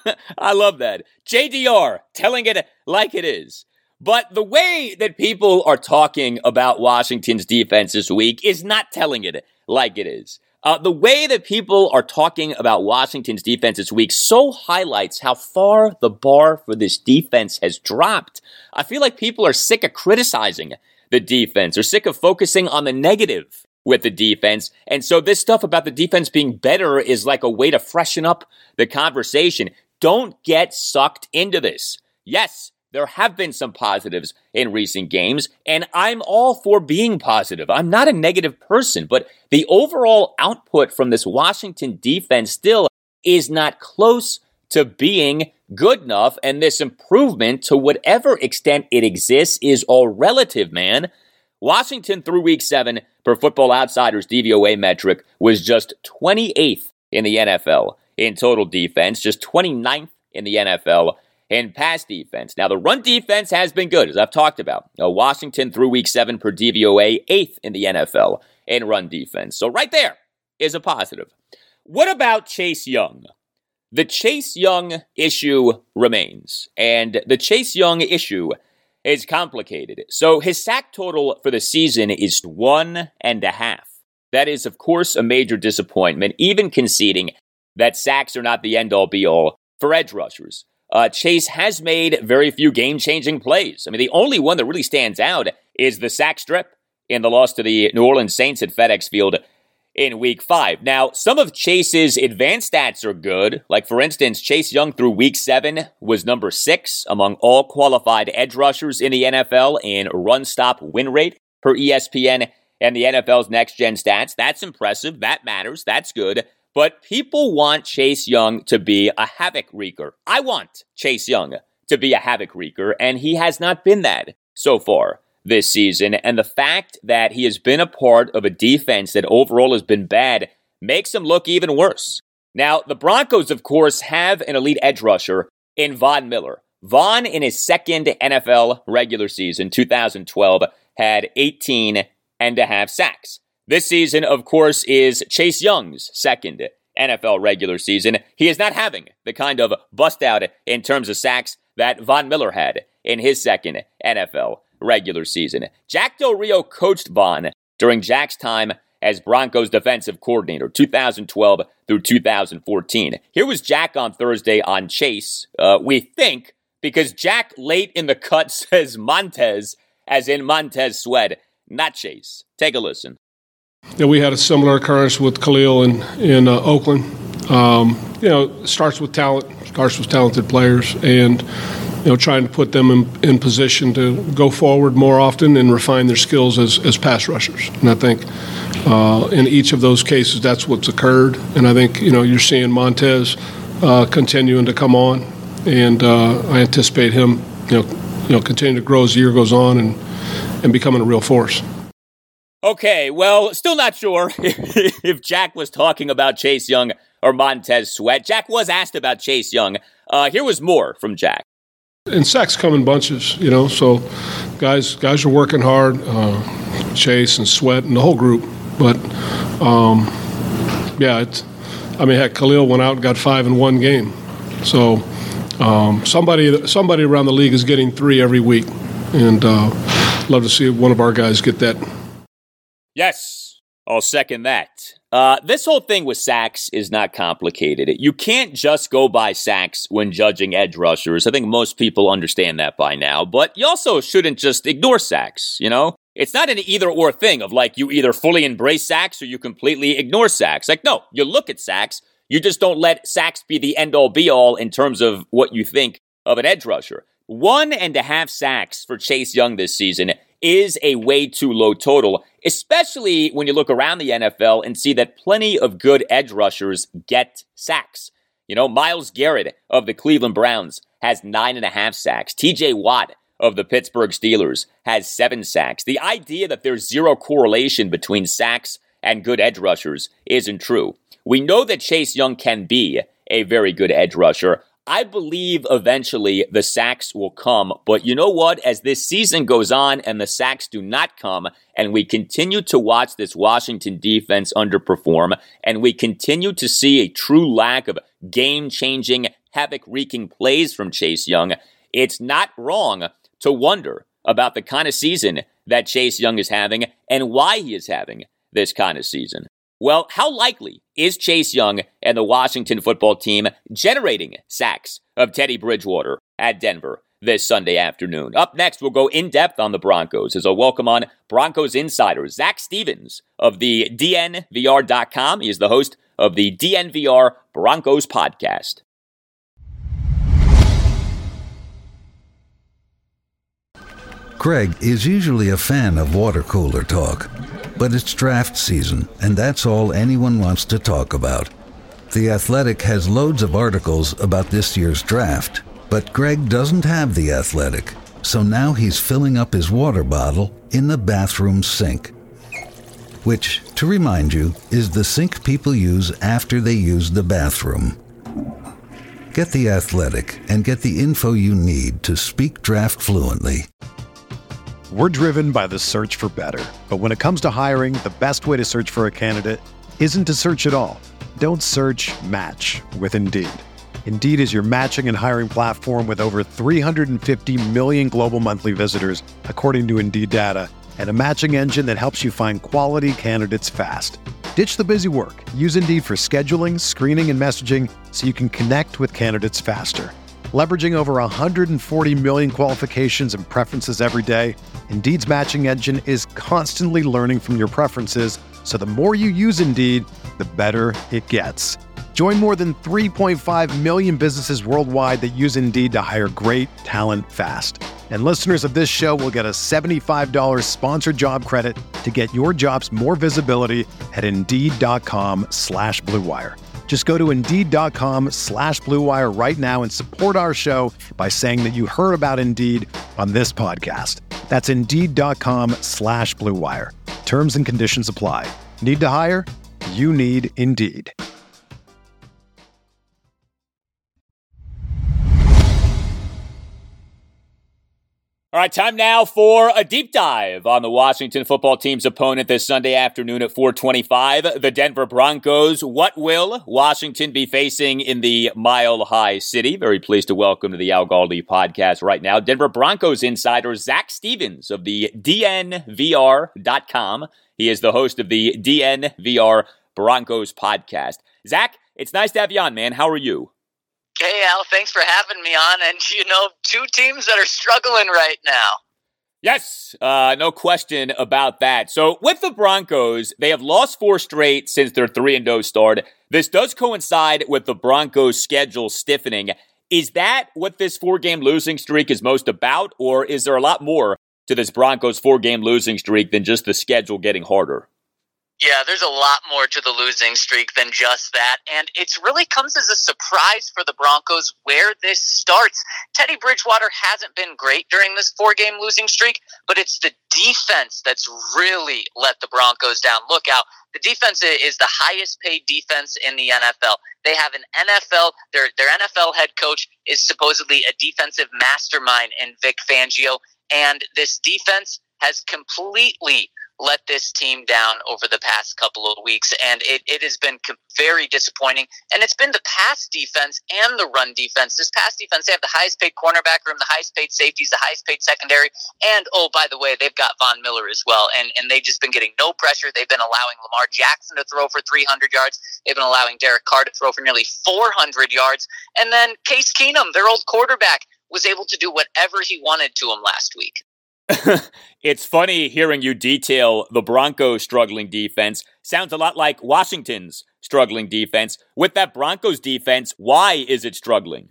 I love that. J D R telling it like it is. But the way that people are talking about Washington's defense this week is not telling it like it is. Uh, the way that people are talking about Washington's defense this week so highlights how far the bar for this defense has dropped. I feel like people are sick of criticizing the defense, or sick of focusing on the negative with the defense. And so this stuff about the defense being better is like a way to freshen up the conversation. Don't get sucked into this. Yes, there have been some positives in recent games, and I'm all for being positive. I'm not a negative person, but the overall output from this Washington defense still is not close to being good enough, and this improvement, to whatever extent it exists, is all relative, man. Washington through week seven, per Football Outsiders D V O A metric, was just twenty-eighth in the N F L in total defense, just twenty-ninth in the N F L in pass defense. Now, the run defense has been good, as I've talked about. Now, Washington through week seven per D V O A, eighth in the N F L in run defense. So right there is a positive. What about Chase Young? The Chase Young issue remains, and the Chase Young issue is complicated. So his sack total for the season is one and a half. That is, of course, a major disappointment, even conceding that sacks are not the end-all, be-all for edge rushers. Uh, Chase has made very few game-changing plays. I mean, the only one that really stands out is the sack strip in the loss to the New Orleans Saints at FedEx Field in week five. Now, some of Chase's advanced stats are good. Like, for instance, Chase Young through week seven was number six among all qualified edge rushers in the N F L in run-stop win rate per E S P N and the N F L's next-gen stats. That's impressive. That matters. That's good. But people want Chase Young to be a havoc wreaker. I want Chase Young to be a havoc wreaker, and he has not been that so far this season. And the fact that he has been a part of a defense that overall has been bad makes him look even worse. Now, the Broncos, of course, have an elite edge rusher in Von Miller. Von, in his second N F L regular season, two thousand twelve, had eighteen and a half sacks. This season, of course, is Chase Young's second N F L regular season. He is not having the kind of bust out in terms of sacks that Von Miller had in his second N F L regular season. Jack Del Rio coached Von during Jack's time as Broncos defensive coordinator, two thousand twelve through two thousand fourteen. Here was Jack on Thursday on Chase, uh, we think, because Jack late in the cut says Montez, as in Montez Sweat, not Chase. Take a listen. Yeah, we had a similar occurrence with Khalil in, in uh, Oakland. Um, you know, it starts with talent, starts with talented players, and you know, trying to put them in, in position to go forward more often and refine their skills as, as pass rushers. And I think uh, in each of those cases, that's what's occurred. And I think, you know, you're seeing Montez uh, continuing to come on, and uh, I anticipate him, you know, you know, continuing to grow as the year goes on and and becoming a real force. Okay, well, still not sure if Jack was talking about Chase Young or Montez Sweat. Jack was asked about Chase Young. Uh, here was more from Jack. And sacks come in bunches, you know, so guys guys are working hard, uh, Chase and Sweat and the whole group. But, um, yeah, it's, I mean, heck, Khalil went out and got five in one game. So um, somebody somebody around the league is getting three every week. And uh, love to see one of our guys get that. Yes, I'll second that. Uh, this whole thing with sacks is not complicated. You can't just go by sacks when judging edge rushers. I think most people understand that by now. But you also shouldn't just ignore sacks, you know? It's not an either-or thing of like you either fully embrace sacks or you completely ignore sacks. Like, no, you look at sacks. You just don't let sacks be the end-all, be-all in terms of what you think of an edge rusher. One and a half sacks for Chase Young this season is a way too low total, especially when you look around the N F L and see that plenty of good edge rushers get sacks. You know, Myles Garrett of the Cleveland Browns has nine and a half sacks. T J Watt of the Pittsburgh Steelers has seven sacks. The idea that there's zero correlation between sacks and good edge rushers isn't true. We know that Chase Young can be a very good edge rusher. I believe eventually the sacks will come, but you know what? As this season goes on and the sacks do not come, and we continue to watch this Washington defense underperform, and we continue to see a true lack of game-changing, havoc-wreaking plays from Chase Young, it's not wrong to wonder about the kind of season that Chase Young is having and why he is having this kind of season. Well, how likely is Chase Young and the Washington football team generating sacks of Teddy Bridgewater at Denver this Sunday afternoon? Up next, we'll go in-depth on the Broncos as I'll welcome on Broncos insider Zach Stevens of the D N V R dot com. He is the host of the D N V R Broncos podcast. Greg is usually a fan of water cooler talk. But it's draft season, and that's all anyone wants to talk about. The Athletic has loads of articles about this year's draft, but Greg doesn't have The Athletic, so now he's filling up his water bottle in the bathroom sink. Which, to remind you, is the sink people use after they use the bathroom. Get The Athletic and get the info you need to speak draft fluently. We're driven by the search for better. But when it comes to hiring, the best way to search for a candidate isn't to search at all. Don't search, match with Indeed. Indeed is your matching and hiring platform with over three hundred fifty million global monthly visitors, according to Indeed data, and a matching engine that helps you find quality candidates fast. Ditch the busy work. Use Indeed for scheduling, screening, and messaging so you can connect with candidates faster. Leveraging over one hundred forty million qualifications and preferences every day, Indeed's matching engine is constantly learning from your preferences, so the more you use Indeed, the better it gets. Join more than three point five million businesses worldwide that use Indeed to hire great talent fast. And listeners of this show will get a seventy-five dollars sponsored job credit to get your jobs more visibility at Indeed.com slash Blue Wire. Just go to Indeed.com slash Blue Wire right now and support our show by saying that you heard about Indeed on this podcast. That's Indeed.com slash Blue Wire. Terms and conditions apply. Need to hire? You need Indeed. All right, time now for a deep dive on the Washington football team's opponent this Sunday afternoon at four twenty-five, the Denver Broncos. What will Washington be facing in the Mile High City? Very pleased to welcome to the Al Galdi podcast right now, Denver Broncos insider Zach Stevens of the D N V R dot com. He is the host of the D N V R Broncos podcast. Zach, it's nice to have you on, man. How are you? Hey, Al, thanks for having me on. And, you know, two teams that are struggling right now. Yes, uh, no question about that. So with the Broncos, they have lost four straight since their three and oh start. This does coincide with the Broncos' schedule stiffening. Is that what this four-game losing streak is most about, or is there a lot more to this Broncos four-game losing streak than just the schedule getting harder? Yeah, there's a lot more to the losing streak than just that, and it really comes as a surprise for the Broncos where this starts. Teddy Bridgewater hasn't been great during this four-game losing streak, but it's the defense that's really let the Broncos down. Look out, the defense is the highest-paid defense in the N F L. They have an N F L, their, their N F L head coach is supposedly a defensive mastermind in Vic Fangio, and this defense has completely let this team down over the past couple of weeks, and it, it has been very disappointing. And it's been the pass defense and the run defense. This pass defense, they have the highest paid cornerback room, the highest paid safeties, the highest paid secondary, and oh, by the way, they've got Von Miller as well. And and they've just been getting no pressure. They've been allowing Lamar Jackson to throw for three hundred yards. They've been allowing Derek Carr to throw for nearly four hundred yards. And then Case Keenum, their old quarterback, was able to do whatever he wanted to him last week. It's funny hearing you detail the Broncos' struggling defense. Sounds a lot like Washington's struggling defense. With that Broncos defense, why is it struggling?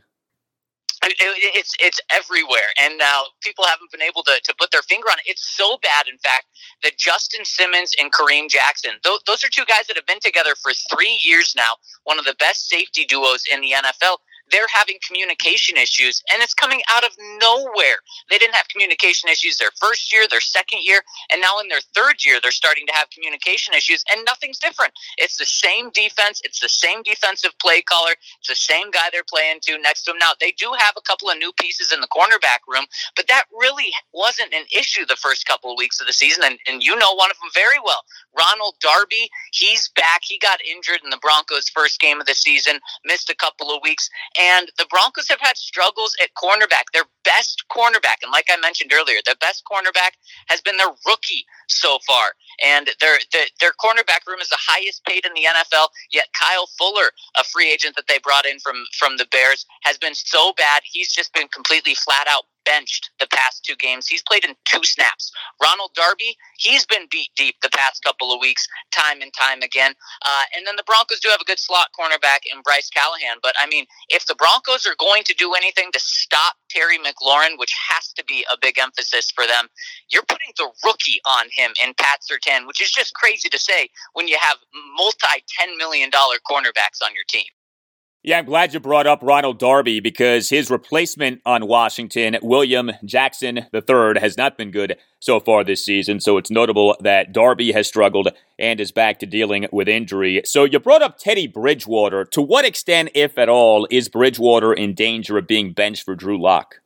It's it's everywhere, and now people haven't been able to, to put their finger on it. It's so bad, in fact, that Justin Simmons and Kareem Jackson, those, those are two guys that have been together for three years now, one of the best safety duos in the N F L. They're having communication issues, and it's coming out of nowhere. They didn't have communication issues their first year, their second year, and now in their third year, they're starting to have communication issues, and nothing's different. It's the same defense. It's the same defensive play caller. It's the same guy they're playing to next to him. Now, they do have a couple of new pieces in the cornerback room, but that really wasn't an issue the first couple of weeks of the season, and, and you know one of them very well. Ronald Darby, he's back. He got injured in the Broncos' first game of the season, missed a couple of weeks. And the Broncos have had struggles at cornerback. Their best cornerback, and like I mentioned earlier, their best cornerback has been their rookie so far. And their, their their cornerback room is the highest paid in the N F L, yet Kyle Fuller, a free agent that they brought in from, from the Bears, has been so bad, he's just been completely flat out benched the past two games. He's played in two snaps. Ronald Darby, he's been beat deep the past couple of weeks, time and time again. Uh, and then the Broncos do have a good slot cornerback in Bryce Callahan. But, I mean, if the Broncos are going to do anything to stop Terry McLaurin, which has to be a big emphasis for them, you're putting the rookie on him in Pat Surtain, which is just crazy to say when you have multi-ten million dollars cornerbacks on your team. Yeah, I'm glad you brought up Ronald Darby because his replacement on Washington, William Jackson the third, has not been good so far this season. So it's notable that Darby has struggled and is back to dealing with injury. So you brought up Teddy Bridgewater. To what extent, if at all, is Bridgewater in danger of being benched for Drew Lock?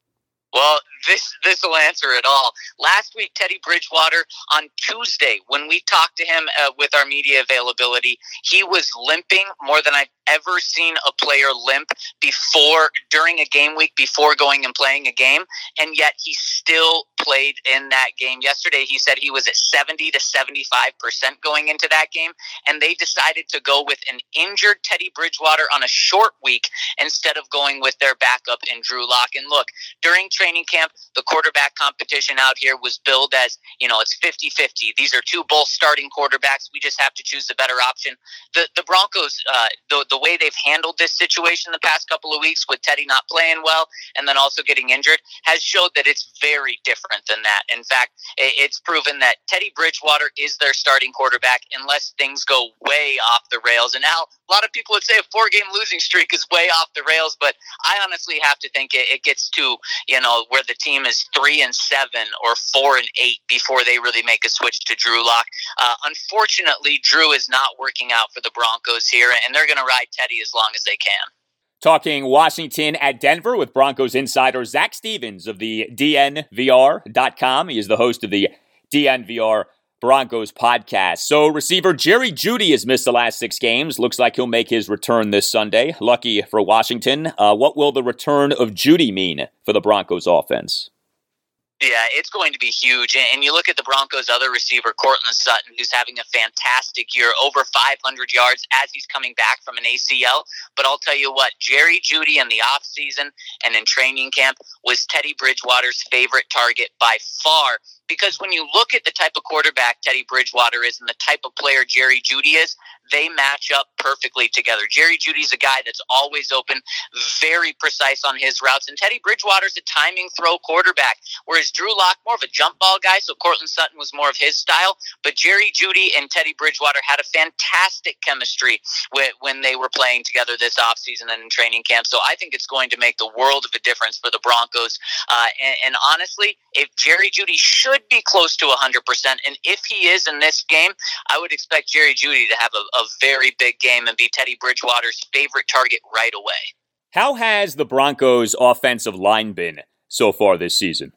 Well, this this will answer it all. Last week, Teddy Bridgewater, on Tuesday, when we talked to him uh, with our media availability, he was limping more than I've ever seen a player limp before, during a game week, before going and playing a game, and yet he still played in that game. Yesterday, he said he was at seventy to seventy-five percent going into that game, and they decided to go with an injured Teddy Bridgewater on a short week instead of going with their backup in Drew Lock. And look, during training camp, the quarterback competition out here was billed as, you know, it's fifty-fifty. These are two both starting quarterbacks. We just have to choose the better option. The the Broncos, uh, the, the way they've handled this situation the past couple of weeks with Teddy not playing well and then also getting injured has showed that it's very different than that. In fact, it's proven that Teddy Bridgewater is their starting quarterback unless things go way off the rails. And now a lot of people would say a four-game losing streak is way off the rails, but I honestly have to think it, it gets to, you know, where the team is three and seven or four and eight before they really make a switch to Drew Lock. Uh, unfortunately, Drew is not working out for the Broncos here, and they're going to ride Teddy as long as they can. Talking Washington at Denver with Broncos insider Zach Stevens of the D N V R dot com. He is the host of the D N V R Broncos podcast. So receiver Jerry Jeudy has missed the last six games. Looks like he'll make his return this Sunday. Lucky for Washington. Uh, what will the return of Jeudy mean for the Broncos offense? Yeah, it's going to be huge. And you look at the Broncos' other receiver, Courtland Sutton, who's having a fantastic year, over five hundred yards as he's coming back from an A C L. But I'll tell you what, Jerry Jeudy in the offseason and in training camp was Teddy Bridgewater's favorite target by far, because when you look at the type of quarterback Teddy Bridgewater is and the type of player Jerry Jeudy is, they match up perfectly together. Jerry Jeudy's a guy that's always open, very precise on his routes, and Teddy Bridgewater's a timing throw quarterback, whereas Drew Lock more of a jump ball guy, so Cortland Sutton was more of his style, but Jerry Jeudy and Teddy Bridgewater had a fantastic chemistry when they were playing together this offseason and in training camp, so I think it's going to make the world of a difference for the Broncos, uh, and, and honestly, if Jerry Jeudy should be close to one hundred percent, and if he is in this game, I would expect Jerry Jeudy to have a, a very big game and be Teddy Bridgewater's favorite target right away. How has the Broncos' offensive line been so far this season?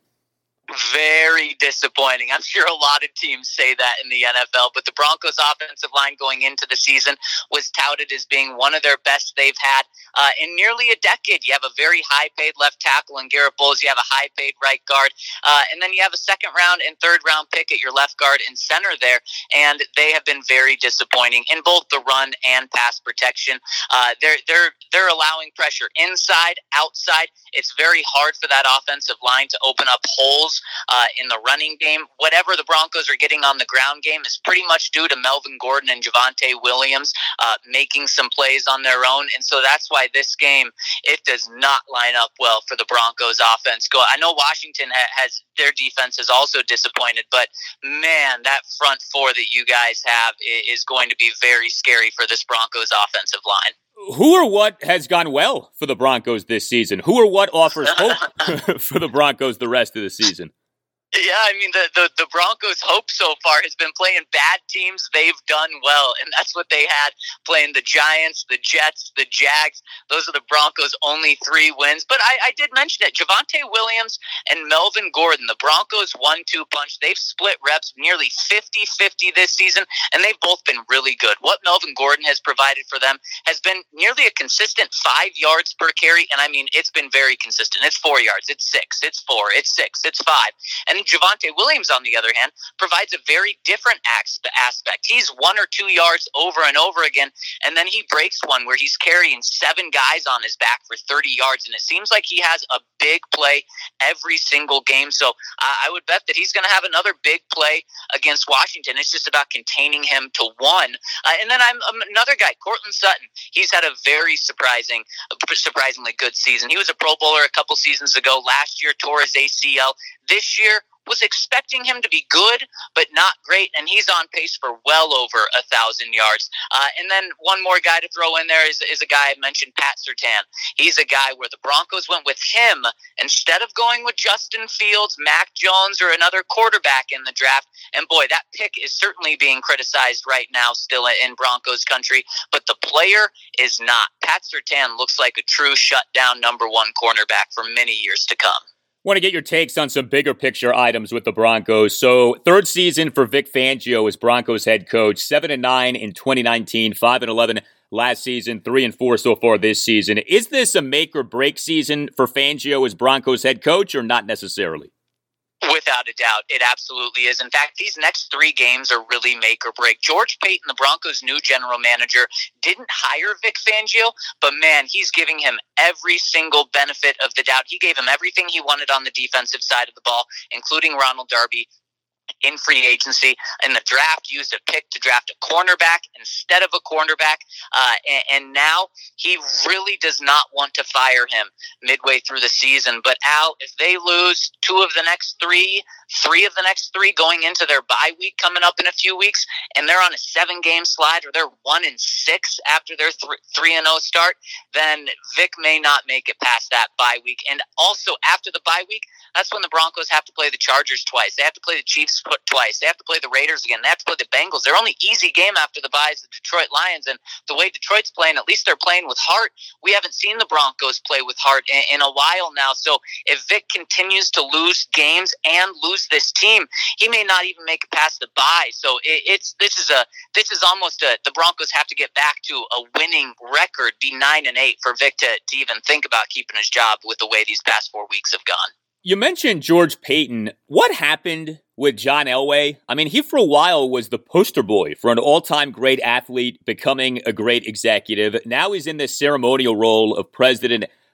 Very disappointing. I'm sure a lot of teams say that in the N F L, but the Broncos offensive line going into the season was touted as being one of their best they've had uh, in nearly a decade. You have a very high-paid left tackle in Garrett Bowles. You have a high-paid right guard. Uh, and then you have a second-round and third-round pick at your left guard and center there, and they have been very disappointing in both the run and pass protection. Uh, they're, they're, they're allowing pressure inside, outside. It's very hard for that offensive line to open up holes Uh, in the running game. Whatever the Broncos are getting on the ground game is pretty much due to Melvin Gordon and Javonte Williams uh, making some plays on their own, and so that's why this game, it does not line up well for the Broncos offense. Go. I know Washington ha- has, their defense is also disappointed, but man, that front four that you guys have is going to be very scary for this Broncos offensive line. Who or what has gone well for the Broncos this season? Who or what offers hope for the Broncos the rest of the season? Yeah, I mean, the, the, the Broncos' hope so far has been playing bad teams. They've done well, and that's what they had, playing the Giants, the Jets, the Jags. Those are the Broncos' only three wins. But I, I did mention it. Javonte Williams and Melvin Gordon, the Broncos' one two punch, they've split reps nearly fifty-fifty this season, and they've both been really good. What Melvin Gordon has provided for them has been nearly a consistent five yards per carry, and I mean, it's been very consistent. It's four yards, it's six, it's four, it's six, it's five. And Javonte Williams, on the other hand, provides a very different aspect. He's one or two yards over and over again, and then he breaks one where he's carrying seven guys on his back for thirty yards, and it seems like he has a big play every single game. So uh, I would bet that he's going to have another big play against Washington. It's just about containing him to one. Uh, and then I'm um, another guy, Cortland Sutton. He's had a very surprising, surprisingly good season. He was a Pro Bowler a couple seasons ago. Last year, tore his A C L. This year, was expecting him to be good, but not great, and he's on pace for well over a thousand yards. Uh, and then one more guy to throw in there is, is a guy I mentioned, Pat Surtain. He's a guy where the Broncos went with him instead of going with Justin Fields, Mac Jones, or another quarterback in the draft. And boy, that pick is certainly being criticized right now still in Broncos country, but the player is not. Pat Surtain looks like a true shutdown number one cornerback for many years to come. Want to get your takes on some bigger picture items with the Broncos. So, third season for Vic Fangio as Broncos head coach, seven and nine in twenty nineteen, five and eleven last season, three and four so far this season. Is this a make or break season for Fangio as Broncos head coach, or not necessarily? Without a doubt, it absolutely is. In fact, these next three games are really make or break. George Paton, the Broncos' new general manager, didn't hire Vic Fangio, but man, he's giving him every single benefit of the doubt. He gave him everything he wanted on the defensive side of the ball, including Ronald Darby in free agency. In the draft, used a pick to draft a cornerback instead of a cornerback. Uh, and, and now he really does not want to fire him midway through the season. But Al, if they lose two of the next three, three of the next three going into their bye week coming up in a few weeks, and they're on a seven-game slide, or they're one and six after their th- three and zero start, then Vic may not make it past that bye week. And also after the bye week, that's when the Broncos have to play the Chargers twice. They have to play the Chiefs twice. They have to play the Raiders again. They have to play the Bengals. Their only easy game after the bye is the Detroit Lions. And the way Detroit's playing, at least they're playing with heart. We haven't seen the Broncos play with heart in, in a while now. So if Vic continues to lose games and lose this team, he may not even make it past the bye. So it, it's this is a this is almost a the Broncos have to get back to a winning record, be nine and eight for Vic to, to even think about keeping his job with the way these past four weeks have gone. You mentioned George Paton. What happened with John Elway? I mean, he for a while was the poster boy for an all-time great athlete becoming a great executive. Now he's in this ceremonial role of president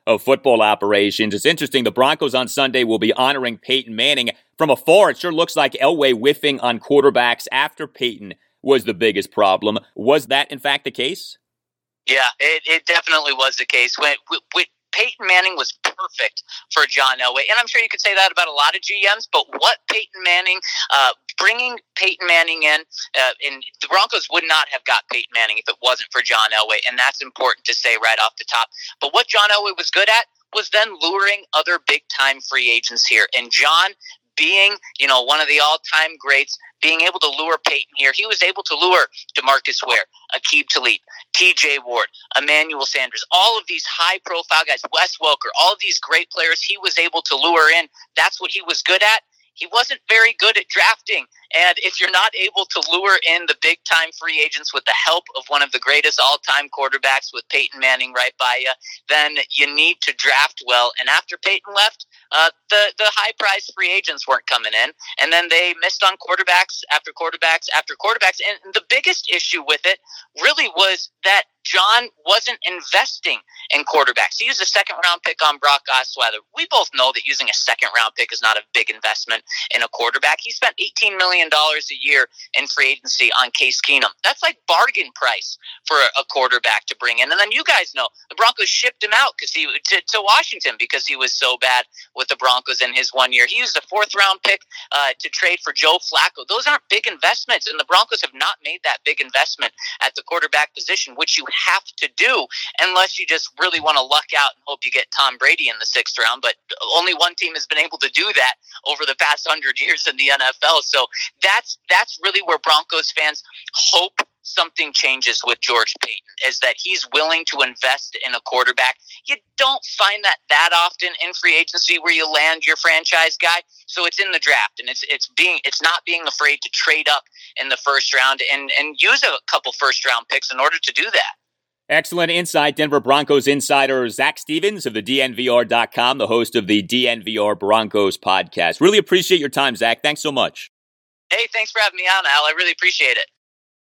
of football operations. It's interesting. The Broncos on Sunday will be honoring Peyton Manning. From afar, it sure looks like Elway whiffing on quarterbacks after Peyton was the biggest problem. Was that, in fact, the case? Yeah, it, it definitely was the case. When, when Peyton Manning was perfect for John Elway, and I'm sure you could say that about a lot of G Ms, but what Peyton Manning, uh, bringing Peyton Manning in, uh, and the Broncos would not have got Peyton Manning if it wasn't for John Elway, and that's important to say right off the top. But what John Elway was good at was then luring other big-time free agents here, and John, being, you know, one of the all-time greats, being able to lure Peyton here, he was able to lure DeMarcus Ware, Aqib Talib, T J Ward, Emmanuel Sanders, all of these high-profile guys, Wes Welker, all of these great players he was able to lure in. That's what he was good at. He wasn't very good at drafting. And if you're not able to lure in the big-time free agents with the help of one of the greatest all-time quarterbacks with Peyton Manning right by you, then you need to draft well. And after Peyton left, uh, the, the high-priced free agents weren't coming in. And then they missed on quarterbacks after quarterbacks after quarterbacks. And the biggest issue with it really was that John wasn't investing in quarterbacks. He used a second-round pick on Brock Osweiler. We both know that using a second-round pick is not a big investment in a quarterback. He spent eighteen million dollars a year in free agency on Case Keenum. That's like bargain price for a quarterback to bring in. And then you guys know the Broncos shipped him out because he to, to Washington because he was so bad with the Broncos in his one year. He used a fourth-round pick uh, to trade for Joe Flacco. Those aren't big investments, and the Broncos have not made that big investment at the quarterback position, which you have to do unless you just really want to luck out and hope you get Tom Brady in the sixth round. But only one team has been able to do that over the past hundred years in the N F L. So that's that's really where Broncos fans hope something changes with George Paton, is that he's willing to invest in a quarterback. You don't find that that often in free agency where you land your franchise guy. So it's in the draft, and it's it's being it's not being afraid to trade up in the first round and and use a couple first round picks in order to do that. Excellent insight. Denver Broncos insider Zach Stevens of the D N V R dot com, the host of the D N V R Broncos podcast. Really appreciate your time, Zach. Thanks so much. Hey, thanks for having me on, Al. I really appreciate it.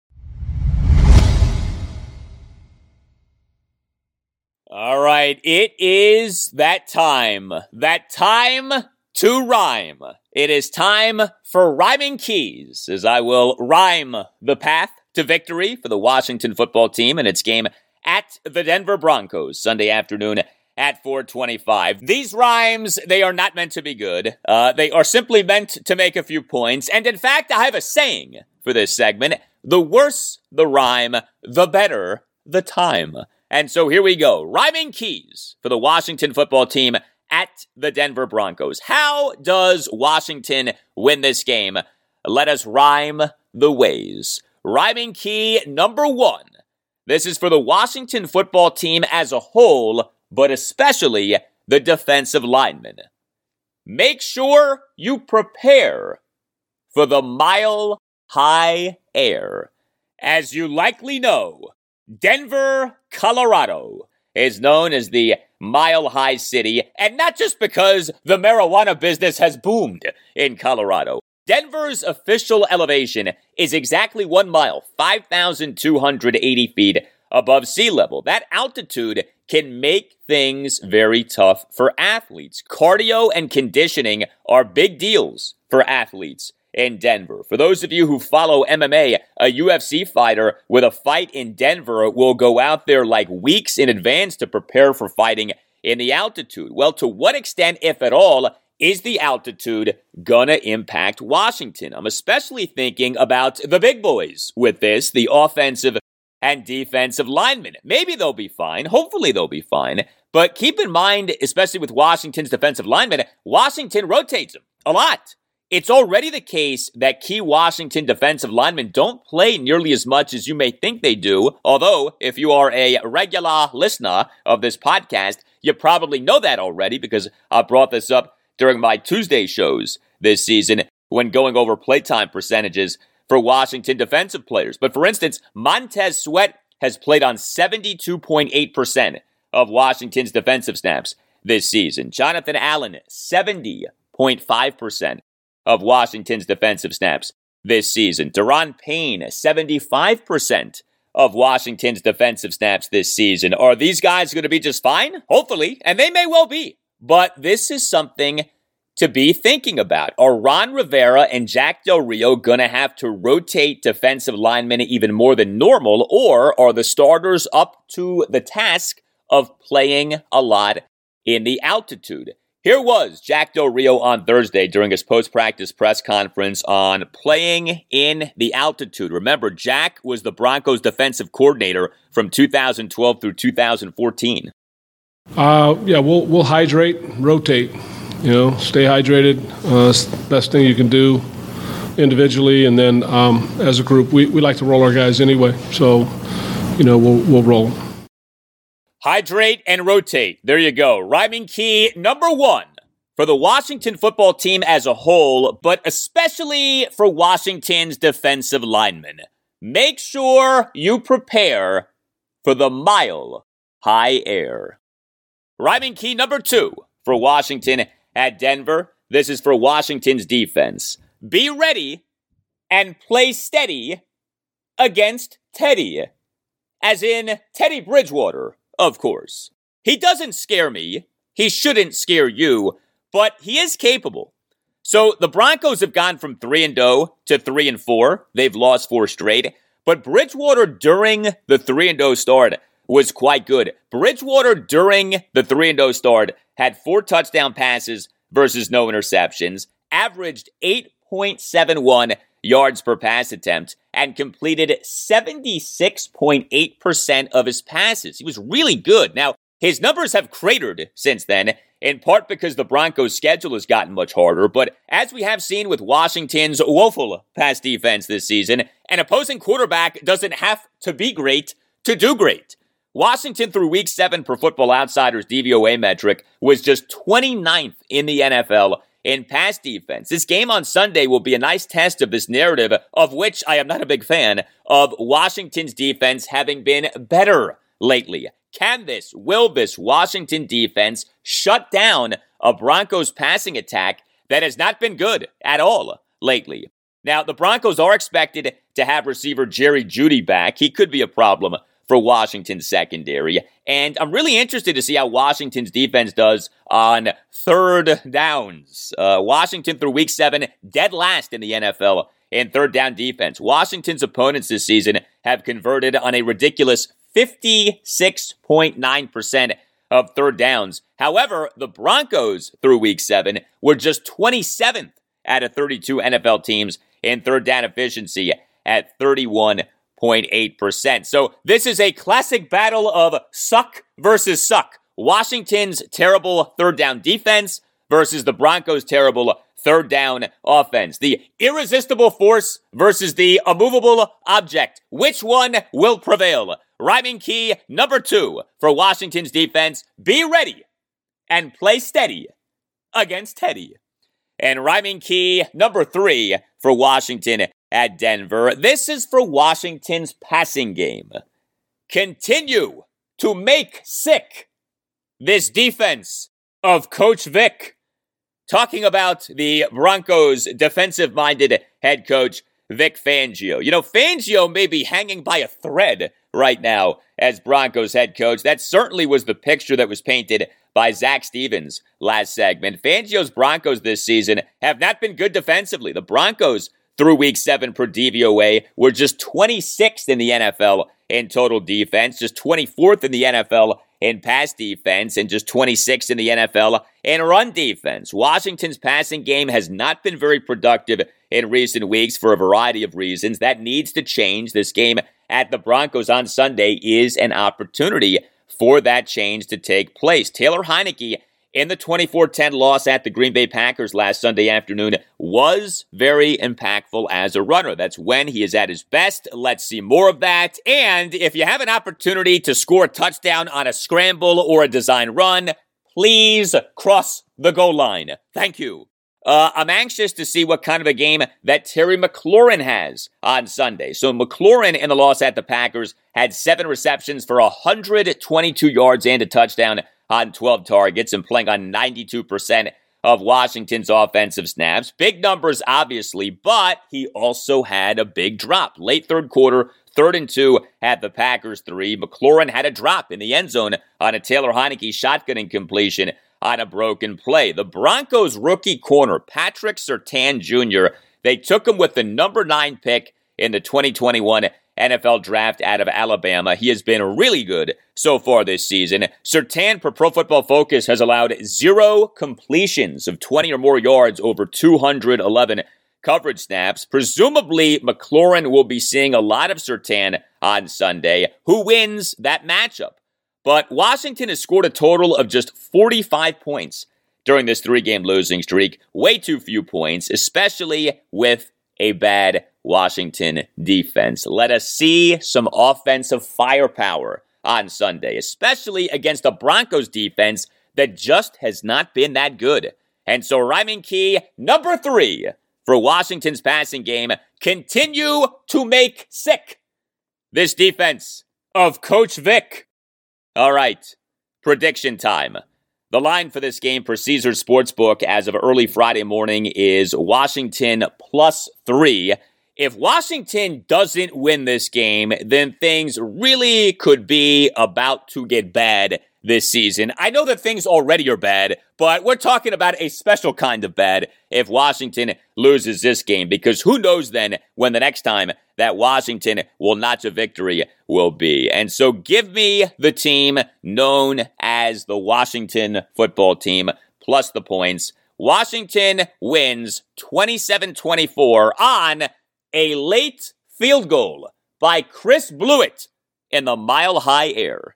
All right. It is that time. That time to rhyme. It is time for Rhyming Keys, as I will rhyme the path to victory for the Washington football team in its game at the Denver Broncos Sunday afternoon at four twenty-five. These rhymes, they are not meant to be good. Uh, they are simply meant to make a few points. And in fact, I have a saying for this segment. The worse the rhyme, the better the time. And so here we go. Rhyming Keys for the Washington football team at the Denver Broncos. How does Washington win this game? Let us rhyme the ways. Rhyming key number one. This is for the Washington football team as a whole, but especially the defensive linemen. Make sure you prepare for the mile-high air. As you likely know, Denver, Colorado is known as the mile-high city, and not just because the marijuana business has boomed in Colorado. Denver's official elevation is exactly one mile, five thousand two hundred eighty feet above sea level. That altitude can make things very tough for athletes. Cardio and conditioning are big deals for athletes in Denver. For those of you who follow M M A, a U F C fighter with a fight in Denver will go out there like weeks in advance to prepare for fighting in the altitude. Well, to what extent, if at all, is the altitude gonna impact Washington? I'm especially thinking about the big boys with this, the offensive and defensive linemen. Maybe they'll be fine. Hopefully they'll be fine. But keep in mind, especially with Washington's defensive linemen, Washington rotates them a lot. It's already the case that key Washington defensive linemen don't play nearly as much as you may think they do. Although, if you are a regular listener of this podcast, you probably know that already because I brought this up during my Tuesday shows this season when going over playtime percentages for Washington defensive players. But for instance, Montez Sweat has played on seventy-two point eight percent of Washington's defensive snaps this season. Jonathan Allen, seventy point five percent of Washington's defensive snaps this season. Daron Payne, seventy-five percent of Washington's defensive snaps this season. Are these guys going to be just fine? Hopefully, and they may well be. But this is something to be thinking about. Are Ron Rivera and Jack Del Rio going to have to rotate defensive linemen even more than normal, or are the starters up to the task of playing a lot in the altitude? Here was Jack Del Rio on Thursday during his post-practice press conference on playing in the altitude. Remember, Jack was the Broncos defensive coordinator from two thousand twelve through two thousand fourteen. Uh, yeah, we'll we'll hydrate, rotate. You know, stay hydrated. Uh, it's the best thing you can do individually, and then um, as a group, we, we like to roll our guys anyway. So, you know, we'll we'll roll. Hydrate and rotate. There you go. Rhyming key number one for the Washington football team as a whole, but especially for Washington's defensive linemen. Make sure you prepare for the mile high air. Rhyming key number two for Washington at Denver. This is for Washington's defense. Be ready and play steady against Teddy. As in Teddy Bridgewater, of course. He doesn't scare me. He shouldn't scare you, but he is capable. So the Broncos have gone from three and oh to three and four. They've lost four straight. But Bridgewater during the three and oh start was quite good. Bridgewater during the three and oh start had four touchdown passes versus no interceptions, averaged eight point seven one yards per pass attempt, and completed seventy-six point eight percent of his passes. He was really good. Now, his numbers have cratered since then, in part because the Broncos' schedule has gotten much harder, but as we have seen with Washington's woeful pass defense this season, an opposing quarterback doesn't have to be great to do great. Washington, through week seven per Football Outsiders D V O A metric, was just twenty-ninth in the N F L in pass defense. This game on Sunday will be a nice test of this narrative, of which I am not a big fan, of Washington's defense having been better lately. Can this, will this Washington defense shut down a Broncos passing attack that has not been good at all lately? Now, the Broncos are expected to have receiver Jerry Jeudy back. He could be a problem for Washington's secondary. And I'm really interested to see how Washington's defense does on third downs. Uh, Washington, through week seven, dead last in the N F L in third down defense. Washington's opponents this season have converted on a ridiculous fifty-six point nine percent of third downs. However, the Broncos, through week seven, were just twenty-seventh out of thirty-two N F L teams in third down efficiency at thirty-one point eight percent. So this is a classic battle of suck versus suck. Washington's terrible third down defense versus the Broncos' terrible third down offense. The irresistible force versus the immovable object. Which one will prevail? Rhyming key number two for Washington's defense. Be ready and play steady against Teddy. And rhyming key number three for Washington at Denver. This is for Washington's passing game. Continue to make sick this defense of Coach Vic. Talking about the Broncos' defensive-minded head coach, Vic Fangio. You know, Fangio may be hanging by a thread right now as Broncos head coach. That certainly was the picture that was painted by Zach Stevens last segment. Fangio's Broncos this season have not been good defensively. The Broncos, through week seven per D V O A, were just twenty-sixth in the N F L in total defense, just twenty-fourth in the N F L in pass defense, and just twenty-sixth in the N F L in run defense. Washington's passing game has not been very productive in recent weeks for a variety of reasons. That needs to change. This game at the Broncos on Sunday is an opportunity for that change to take place. Taylor Heinicke, in the twenty-four ten loss at the Green Bay Packers last Sunday afternoon, was very impactful as a runner. That's when he is at his best. Let's see more of that. And if you have an opportunity to score a touchdown on a scramble or a design run, please cross the goal line. Thank you. Uh, I'm anxious to see what kind of a game that Terry McLaurin has on Sunday. So McLaurin in the loss at the Packers had seven receptions for one hundred twenty-two yards and a touchdown on twelve targets and playing on ninety-two percent of Washington's offensive snaps. Big numbers, obviously, but he also had a big drop. Late third quarter, third and two at the Packers three. McLaurin had a drop in the end zone on a Taylor Heineke shotgunning completion on a broken play. The Broncos rookie corner, Patrick Surtain Junior, they took him with the number nine pick in the twenty twenty-one N F L draft out of Alabama. He has been really good so far this season. Surtain, per Pro Football Focus, has allowed zero completions of twenty or more yards over two hundred eleven coverage snaps. Presumably, McLaurin will be seeing a lot of Surtain on Sunday. Who wins that matchup? But Washington has scored a total of just forty-five points during this three-game losing streak. Way too few points, especially with a bad Washington defense. Let us see some offensive firepower on Sunday, especially against a Broncos defense that just has not been that good. And so rhyming key number three for Washington's passing game: continue to make sick this defense of Coach Vic. All right, prediction time. The line for this game for Caesars Sportsbook as of early Friday morning is Washington plus three. If Washington doesn't win this game, then things really could be about to get bad this season. I know that things already are bad, but we're talking about a special kind of bad if Washington loses this game, because who knows then when the next time that Washington will notch a victory will be. And so give me the team known as the Washington football team plus the points. Washington wins twenty-seven twenty-four on a late field goal by Chris Blewett in the Mile High Air.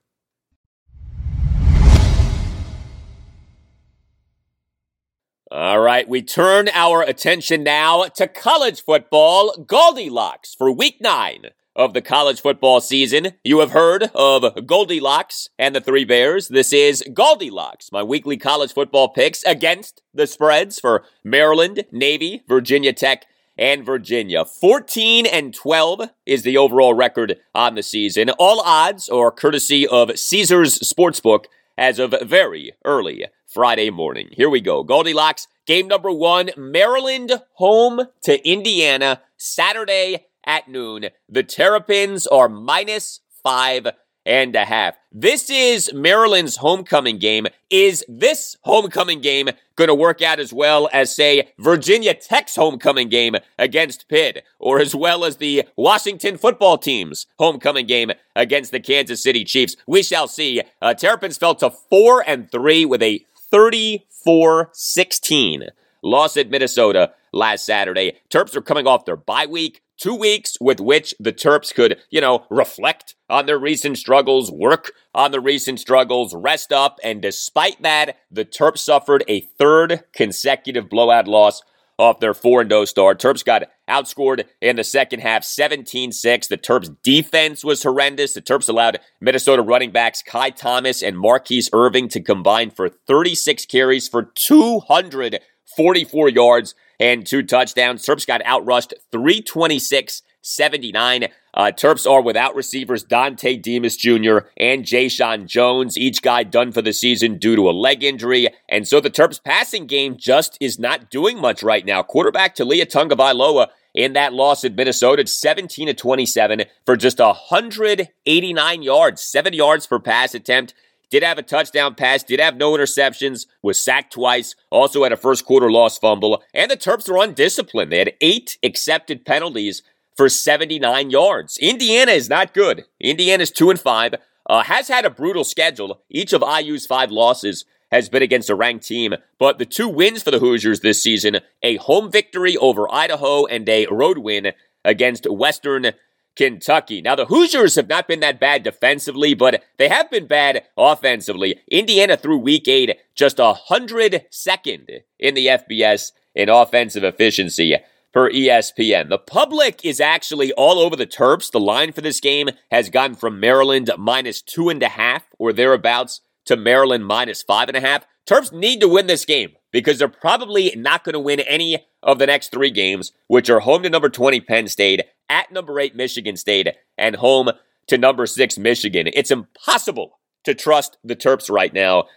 All right, we turn our attention now to college football. Goldilocks for week nine of the college football season. You have heard of Goldilocks and the Three Bears. This is Goldilocks, my weekly college football picks against the spreads for Maryland, Navy, Virginia Tech, and Virginia. fourteen and twelve is the overall record on the season. All odds are courtesy of Caesars Sportsbook as of very early Friday morning. Here we go. Goldilocks, game number one, Maryland home to Indiana, Saturday at noon. The Terrapins are minus five and a half. This is Maryland's homecoming game. Is this homecoming game going to work out as well as, say, Virginia Tech's homecoming game against Pitt, or as well as the Washington football team's homecoming game against the Kansas City Chiefs? We shall see. Uh, Terrapins fell to four and three with a thirty-four sixteen loss at Minnesota last Saturday. Terps are coming off their bye week. Two weeks with which the Terps could, you know, reflect on their recent struggles, work on the recent struggles, rest up, and despite that, the Terps suffered a third consecutive blowout loss off their four and oh start. Terps got outscored in the second half, seventeen six. The Terps' defense was horrendous. The Terps allowed Minnesota running backs Kai Thomas and Marquise Irving to combine for thirty-six carries for two hundred forty-four yards and two touchdowns. Terps got outrushed three twenty-six seventy-nine. Uh, Terps are without receivers Dante Demas Junior and Jayshon Jones, each guy done for the season due to a leg injury. And so the Terps passing game just is not doing much right now. Quarterback Talia Tagovailoa in that loss at Minnesota, seventeen of twenty-seven for just one hundred eighty-nine yards, seven yards per pass attempt. Did have a touchdown pass, did have no interceptions, was sacked twice, also had a first quarter lost fumble, and the Terps are undisciplined. They had eight accepted penalties for seventy-nine yards. Indiana is not good. Indiana's two and five, uh, has had a brutal schedule. Each of I U's five losses has been against a ranked team, but the two wins for the Hoosiers this season, a home victory over Idaho and a road win against Western Kentucky. Now, the Hoosiers have not been that bad defensively, but they have been bad offensively. Indiana through week eight, just one hundred second in the F B S in offensive efficiency per E S P N. The public is actually all over the Terps. The line for this game has gone from Maryland minus two and a half or thereabouts to Maryland minus five and a half. Terps need to win this game because they're probably not going to win any of the next three games, which are home to number twenty Penn State, at number eight Michigan State, and home to number six Michigan. It's impossible to trust the Terps right now.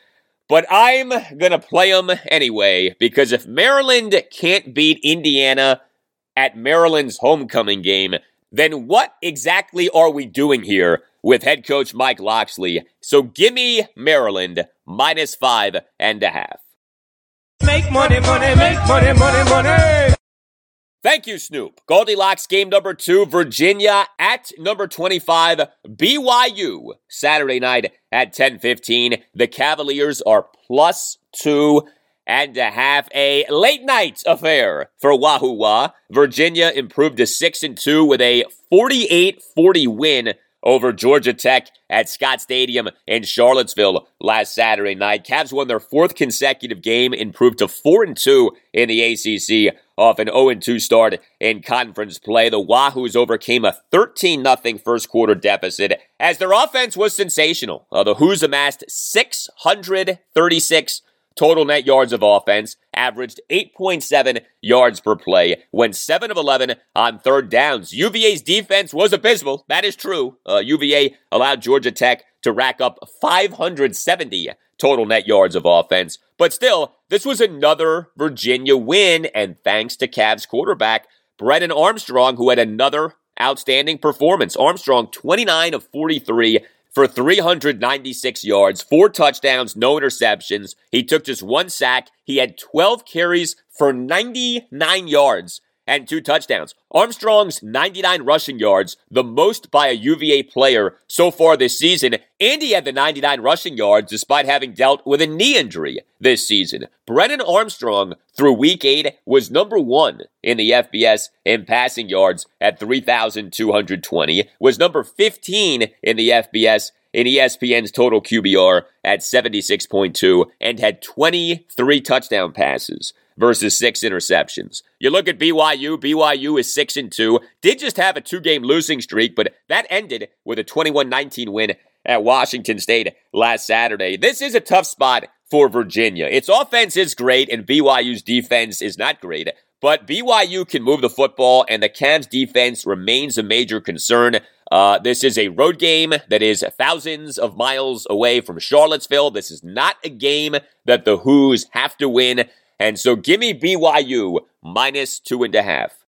But I'm going to play them anyway, because if Maryland can't beat Indiana at Maryland's homecoming game, then what exactly are we doing here with head coach Mike Locksley? So give me Maryland minus five and a half. Make money, money, make money, money, money. Thank you, Snoop. Goldilocks game number two, Virginia at number twenty-five, B Y U, Saturday night at ten fifteen. The Cavaliers are plus two and a half. A late night affair for Wahoo Wah. Virginia improved to six and two with a forty-eight forty win over Georgia Tech at Scott Stadium in Charlottesville last Saturday night. Cavs won their fourth consecutive game, improved to four and two in the A C C off an oh and two start in conference play. The Wahoos overcame a thirteen nothing first quarter deficit as their offense was sensational. Uh, the Hoos amassed six hundred thirty-six total net yards of offense, averaged eight point seven yards per play, went seven of eleven on third downs. U V A's defense was abysmal. That is true. Uh, U V A allowed Georgia Tech to rack up five hundred seventy total net yards of offense. But still, this was another Virginia win, and thanks to Cavs quarterback Brennan Armstrong, who had another outstanding performance. Armstrong, twenty-nine of forty-three for three hundred ninety-six yards, four touchdowns, no interceptions. He took just one sack. He had twelve carries for ninety-nine yards and two touchdowns. Armstrong's ninety-nine rushing yards, the most by a U V A player so far this season, and he had the ninety-nine rushing yards despite having dealt with a knee injury this season. Brennan Armstrong, through week eight, was number one in the F B S in passing yards at three thousand two hundred twenty, was number fifteen in the F B S in E S P N's total Q B R at seventy-six point two, and had twenty-three touchdown passes versus six interceptions. You look at B Y U, B Y U is six and two, did just have a two-game losing streak, but that ended with a twenty-one nineteen win at Washington State last Saturday. This is a tough spot for Virginia. Its offense is great, and B Y U's defense is not great, but B Y U can move the football, and the Cavs' defense remains a major concern. Uh, this is a road game that is thousands of miles away from Charlottesville. This is not a game that the Hoos have to win. And so give me B Y U minus two and a half.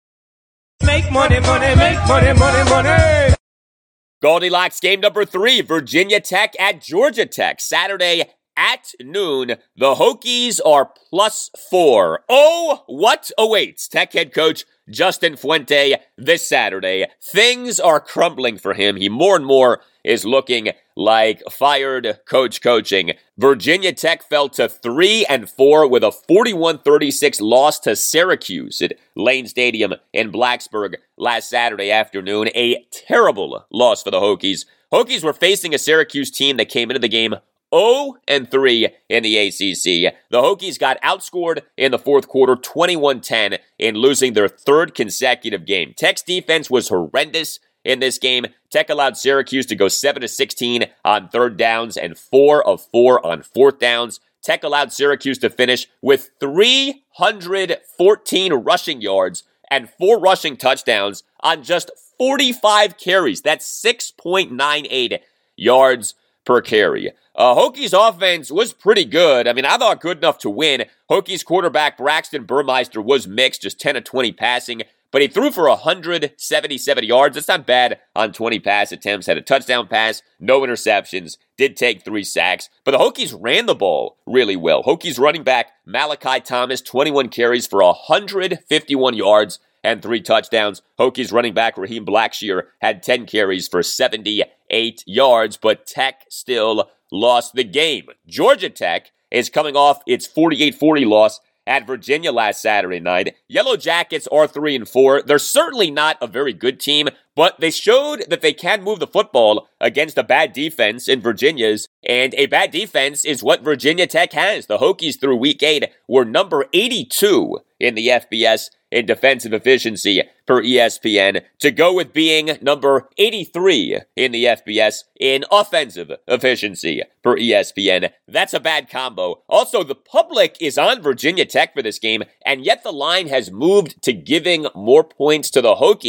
Make money, money, make money, money, money. Goldilocks game number three, Virginia Tech at Georgia Tech, Saturday at noon. The Hokies are plus four. Oh, what awaits Tech head coach Justin Fuente this Saturday? Things are crumbling for him. He more and more is looking like fired coach coaching. Virginia Tech fell to three and four with a forty-one thirty-six loss to Syracuse at Lane Stadium in Blacksburg last Saturday afternoon. A terrible loss for the Hokies. Hokies were facing a Syracuse team that came into the game oh and three in the A C C. The Hokies got outscored in the fourth quarter twenty-one ten in losing their third consecutive game. Tech's defense was horrendous in this game. Tech allowed Syracuse to go seven of sixteen on third downs and four of four on fourth downs. Tech allowed Syracuse to finish with three hundred fourteen rushing yards and four rushing touchdowns on just forty-five carries. That's six point nine eight yards per carry. Uh, Hokies offense was pretty good. I mean, I thought good enough to win. Hokies quarterback Braxton Burmeister was mixed, just ten of twenty passing, but he threw for one hundred seventy-seven yards. That's not bad on twenty pass attempts. Had a touchdown pass, no interceptions, did take three sacks. But the Hokies ran the ball really well. Hokies running back Malachi Thomas, twenty-one carries for one hundred fifty-one yards and three touchdowns. Hokies running back Raheem Blackshear had ten carries for seventy-eight yards, but Tech still lost the game. Georgia Tech is coming off its forty-eight forty loss at Virginia last Saturday night. Yellow Jackets are three and four. They're certainly not a very good team, but they showed that they can move the football against a bad defense in Virginia's, and a bad defense is what Virginia Tech has. The Hokies through week eight were number eighty-two in the F B S in defensive efficiency per E S P N, to go with being number eighty-three in the F B S in offensive efficiency per E S P N. That's a bad combo. Also, the public is on Virginia Tech for this game, and yet the line has moved to giving more points to the Hokies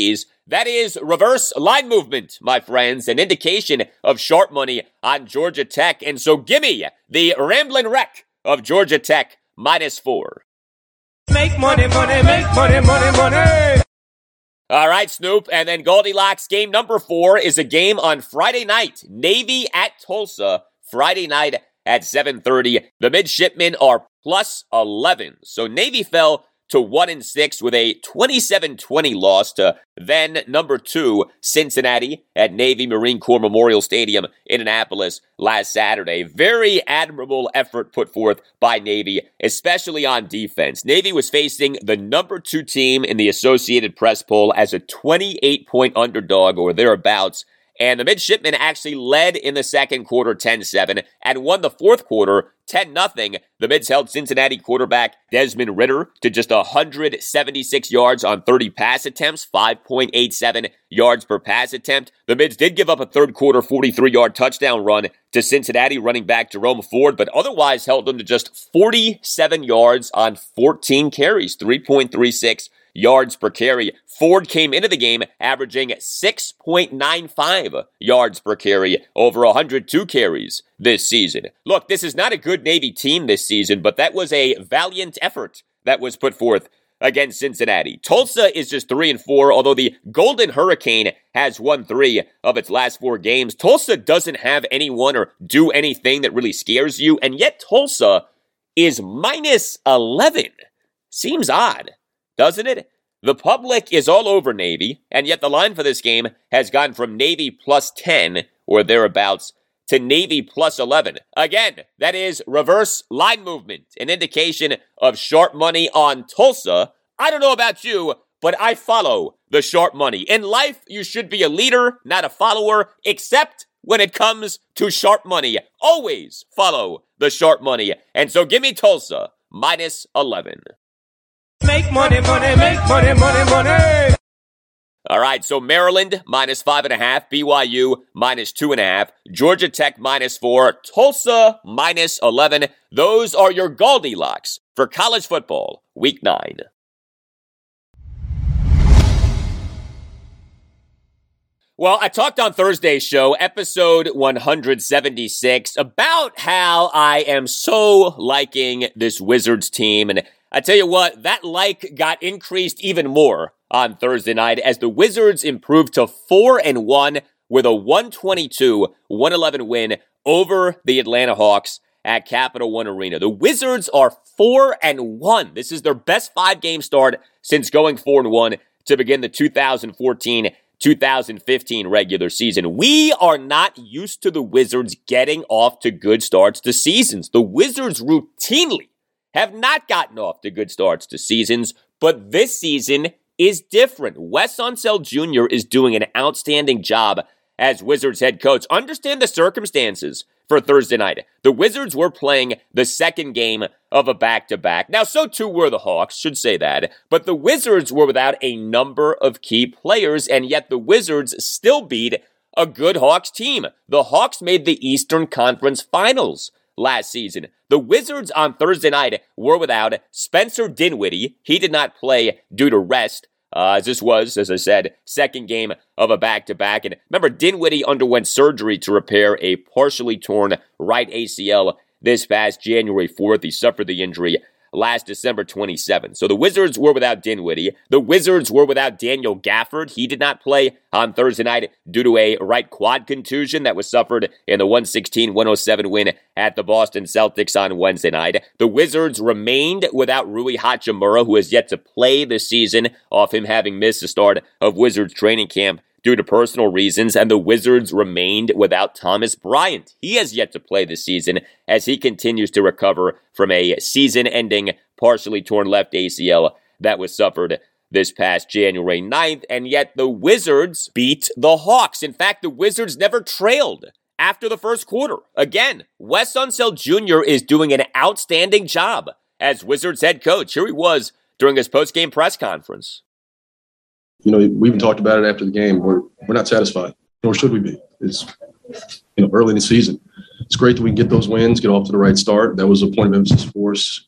That is reverse line movement, my friends, an indication of sharp money on Georgia Tech. And so give me the Ramblin' Wreck of Georgia Tech minus four. Make money, money, make money, money, money. All right, Snoop. And then Goldilocks, game number four is a game on Friday night. Navy at Tulsa, Friday night at seven thirty. The Midshipmen are plus eleven. So Navy fell to one and six with a twenty-seven twenty loss to then number two Cincinnati at Navy Marine Corps Memorial Stadium in Annapolis last Saturday. Very admirable effort put forth by Navy, especially on defense. Navy was facing the number two team in the Associated Press poll as a twenty-eight point underdog or thereabouts. And the Midshipmen actually led in the second quarter ten seven and won the fourth quarter ten nothing. The Mids held Cincinnati quarterback Desmond Ridder to just one hundred seventy-six yards on thirty pass attempts, five point eight seven yards per pass attempt. The Mids did give up a third quarter forty-three yard touchdown run to Cincinnati running back Jerome Ford, but otherwise held them to just forty-seven yards on fourteen carries, three point three six yards per carry. Ford came into the game averaging six point nine five yards per carry over one hundred two carries this season. Look, this is not a good Navy team this season, but that was a valiant effort that was put forth against Cincinnati. Tulsa is just three and four, although the Golden Hurricane has won three of its last four games. Tulsa doesn't have anyone or do anything that really scares you, and yet Tulsa is minus eleven. Seems odd, doesn't it? The public is all over Navy, and yet the line for this game has gone from Navy plus ten or thereabouts to Navy plus eleven. Again, that is reverse line movement, an indication of sharp money on Tulsa. I don't know about you, but I follow the sharp money. In life, you should be a leader, not a follower, except when it comes to sharp money. Always follow the sharp money. And so give me Tulsa minus eleven. Make money, money, make money, money, money. All right, so Maryland minus five and a half, B Y U minus two and a half, Georgia Tech minus four, Tulsa minus eleven. Those are your Goldilocks for college football week nine. Well, I talked on Thursday's show, episode one seventy-six, about how I am so liking this Wizards team. And I tell you what, that like got increased even more on Thursday night as the Wizards improved to four and one with a one twenty-two one eleven win over the Atlanta Hawks at Capital One Arena. The Wizards are four and one. This is their best five-game start since going four and one to begin the two thousand fourteen two thousand fifteen regular season. We are not used to the Wizards getting off to good starts to seasons. The Wizards routinely have not gotten off to good starts to seasons, but this season is different. Wes Unseld Junior is doing an outstanding job as Wizards head coach. Understand the circumstances for Thursday night. The Wizards were playing the second game of a back-to-back. Now, so too were the Hawks, should say that, but the Wizards were without a number of key players, and yet the Wizards still beat a good Hawks team. The Hawks made the Eastern Conference Finals last season. The Wizards on Thursday night were without Spencer Dinwiddie. He did not play due to rest, uh, as this was, as I said, second game of a back-to-back. And remember, Dinwiddie underwent surgery to repair a partially torn right A C L this past January fourth. He suffered the injury last December twenty-seventh. So the Wizards were without Dinwiddie. The Wizards were without Daniel Gafford. He did not play on Thursday night due to a right quad contusion that was suffered in the one sixteen one oh seven win at the Boston Celtics on Wednesday night. The Wizards remained without Rui Hachimura, who has yet to play this season off him having missed the start of Wizards training camp due to personal reasons, and the Wizards remained without Thomas Bryant. He has yet to play this season as he continues to recover from a season-ending, partially torn left A C L that was suffered this past January ninth, and yet the Wizards beat the Hawks. In fact, the Wizards never trailed after the first quarter. Again, Wes Unseld Junior is doing an outstanding job as Wizards head coach. Here he was during his post-game press conference. You know, we even talked about it after the game. We're we're not satisfied, nor should we be. It's, you know, early in the season. It's great that we can get those wins, get off to the right start. That was a point of emphasis for us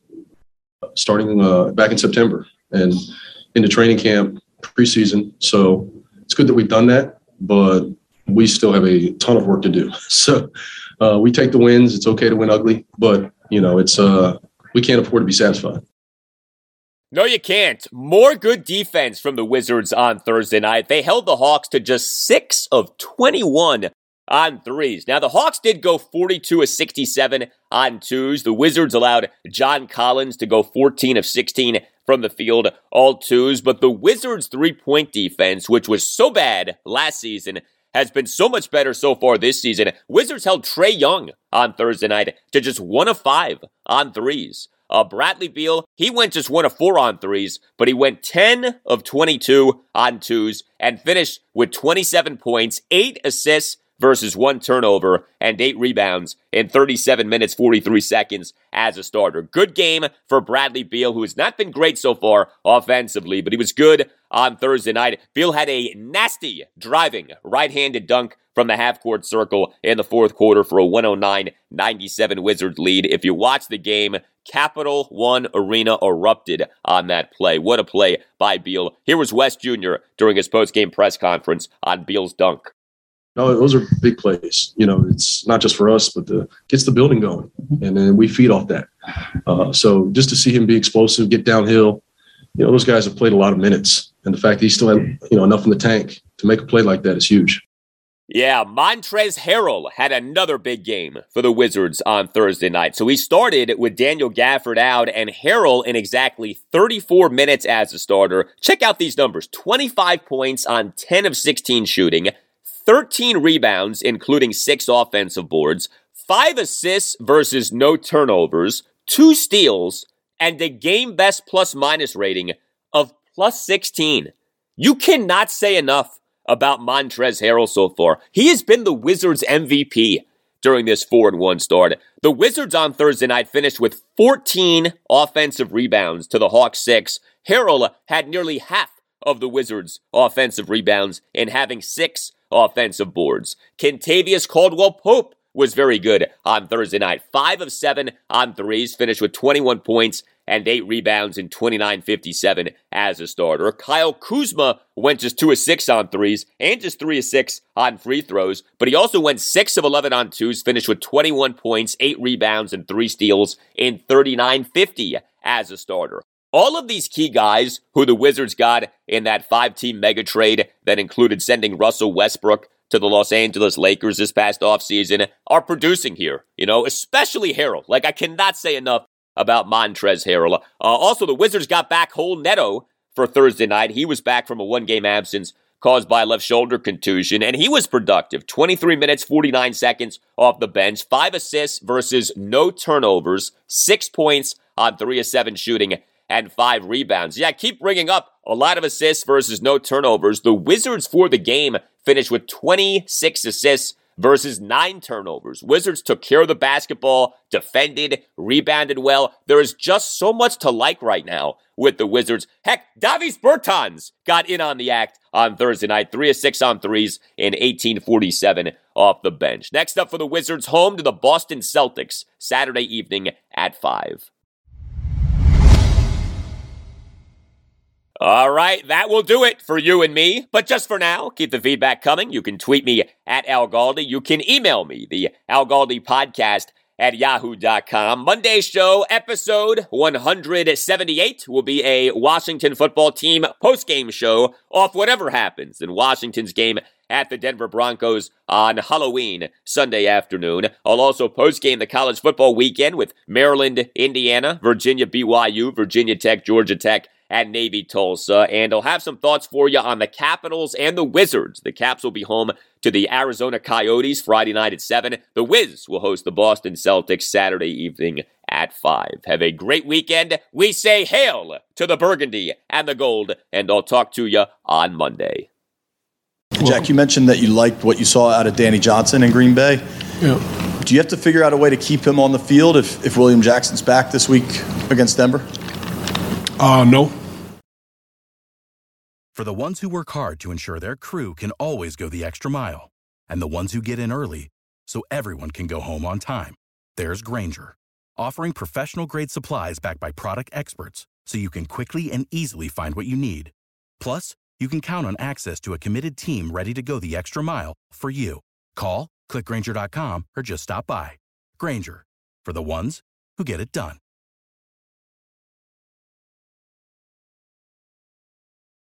starting uh, back in September and into training camp preseason. So it's it's good that we've done that, but we still have a ton of work to do. So uh, we take the wins. It's okay to win ugly, but, you know, it's uh, we can't afford to be satisfied. No, you can't. More good defense from the Wizards on Thursday night. They held the Hawks to just six of twenty-one on threes. Now, the Hawks did go forty-two of sixty-seven on twos. The Wizards allowed John Collins to go fourteen of sixteen from the field, all twos. But the Wizards' three-point defense, which was so bad last season, has been so much better so far this season. Wizards held Trae Young on Thursday night to just one of five on threes. Uh, Bradley Beal, he went just one of four on threes, but he went ten of twenty-two on twos and finished with twenty-seven points, eight assists versus one turnover, and eight rebounds in thirty-seven minutes, forty-three seconds as a starter. Good game for Bradley Beal, who has not been great so far offensively, but he was good on Thursday night. Beal had a nasty driving right-handed dunk from the half-court circle in the fourth quarter for a one oh nine ninety-seven Wizards lead. If you watch the game, Capital One Arena erupted on that play. What a play by Beal. Here was West Junior during his post-game press conference on Beal's dunk. No, those are big plays. You know, it's not just for us, but the gets the building going, and then we feed off that. Uh, so just to see him be explosive, get downhill, you know, those guys have played a lot of minutes, and the fact that he still had, you know, enough in the tank to make a play like that is huge. Yeah, Montrezl Harrell had another big game for the Wizards on Thursday night. So he started with Daniel Gafford out and Harrell in exactly thirty-four minutes as a starter. Check out these numbers. twenty-five points on ten of sixteen shooting, thirteen rebounds, including six offensive boards, five assists versus no turnovers, two steals, and a game-best plus-minus rating of plus sixteen. You cannot say enough about Montrezl Harrell so far. He has been the Wizards' M V P during this four and one start. The Wizards on Thursday night finished with fourteen offensive rebounds to the Hawks' six. Harrell had nearly half of the Wizards' offensive rebounds in having six offensive boards. Kentavious Caldwell-Pope was very good on Thursday night. Five of seven on threes, finished with twenty-one points and eight rebounds in twenty-nine fifty-seven as a starter. Kyle Kuzma went just two of six on threes and just three of six on free throws, but he also went six of eleven on twos, finished with twenty-one points, eight rebounds, and three steals in thirty-nine fifty as a starter. All of these key guys who the Wizards got in that five-team mega trade that included sending Russell Westbrook to the Los Angeles Lakers this past offseason are producing here, you know, especially Harrell. Like, I cannot say enough about Montrezl Harrell. Uh, also, the Wizards got back Raul Neto for Thursday night. He was back from a one-game absence caused by a left shoulder contusion, and he was productive. twenty-three minutes, forty-nine seconds off the bench, five assists versus no turnovers, six points on three of seven shooting, and five rebounds. Yeah, I keep bringing up a lot of assists versus no turnovers. The Wizards for the game finished with twenty-six assists versus nine turnovers. Wizards took care of the basketball, defended, rebounded well. There is just so much to like right now with the Wizards. Heck, Davis Bertans got in on the act on Thursday night. Three of six on threes in eighteen forty-seven off the bench. Next up for the Wizards, home to the Boston Celtics, Saturday evening at five. All right, that will do it for you and me. But just for now, keep the feedback coming. You can tweet me at Al Galdi. You can email me, the Al Galdi podcast at yahoo dot com. Monday's show, episode one seventy-eight, will be a Washington football team post-game show off whatever happens in Washington's game at the Denver Broncos on Halloween, Sunday afternoon. I'll also post-game the college football weekend with Maryland, Indiana, Virginia, B Y U, Virginia Tech, Georgia Tech, at Navy Tulsa, and I'll have some thoughts for you on the Capitals and the Wizards. The Caps will be home to the Arizona Coyotes Friday night at seven. The Wiz will host the Boston Celtics Saturday evening at five. Have a great weekend. We say hail to the Burgundy and the Gold, and I'll talk to you on Monday. Jack, you mentioned that you liked what you saw out of Danny Johnson in Green Bay. Yeah. Do you have to figure out a way to keep him on the field if, if William Jackson's back this week against Denver? Uh, no. For the ones who work hard to ensure their crew can always go the extra mile, and the ones who get in early so everyone can go home on time, there's Grainger, offering professional-grade supplies backed by product experts so you can quickly and easily find what you need. Plus, you can count on access to a committed team ready to go the extra mile for you. Call, click Grainger dot com, or just stop by. Grainger, for the ones who get it done.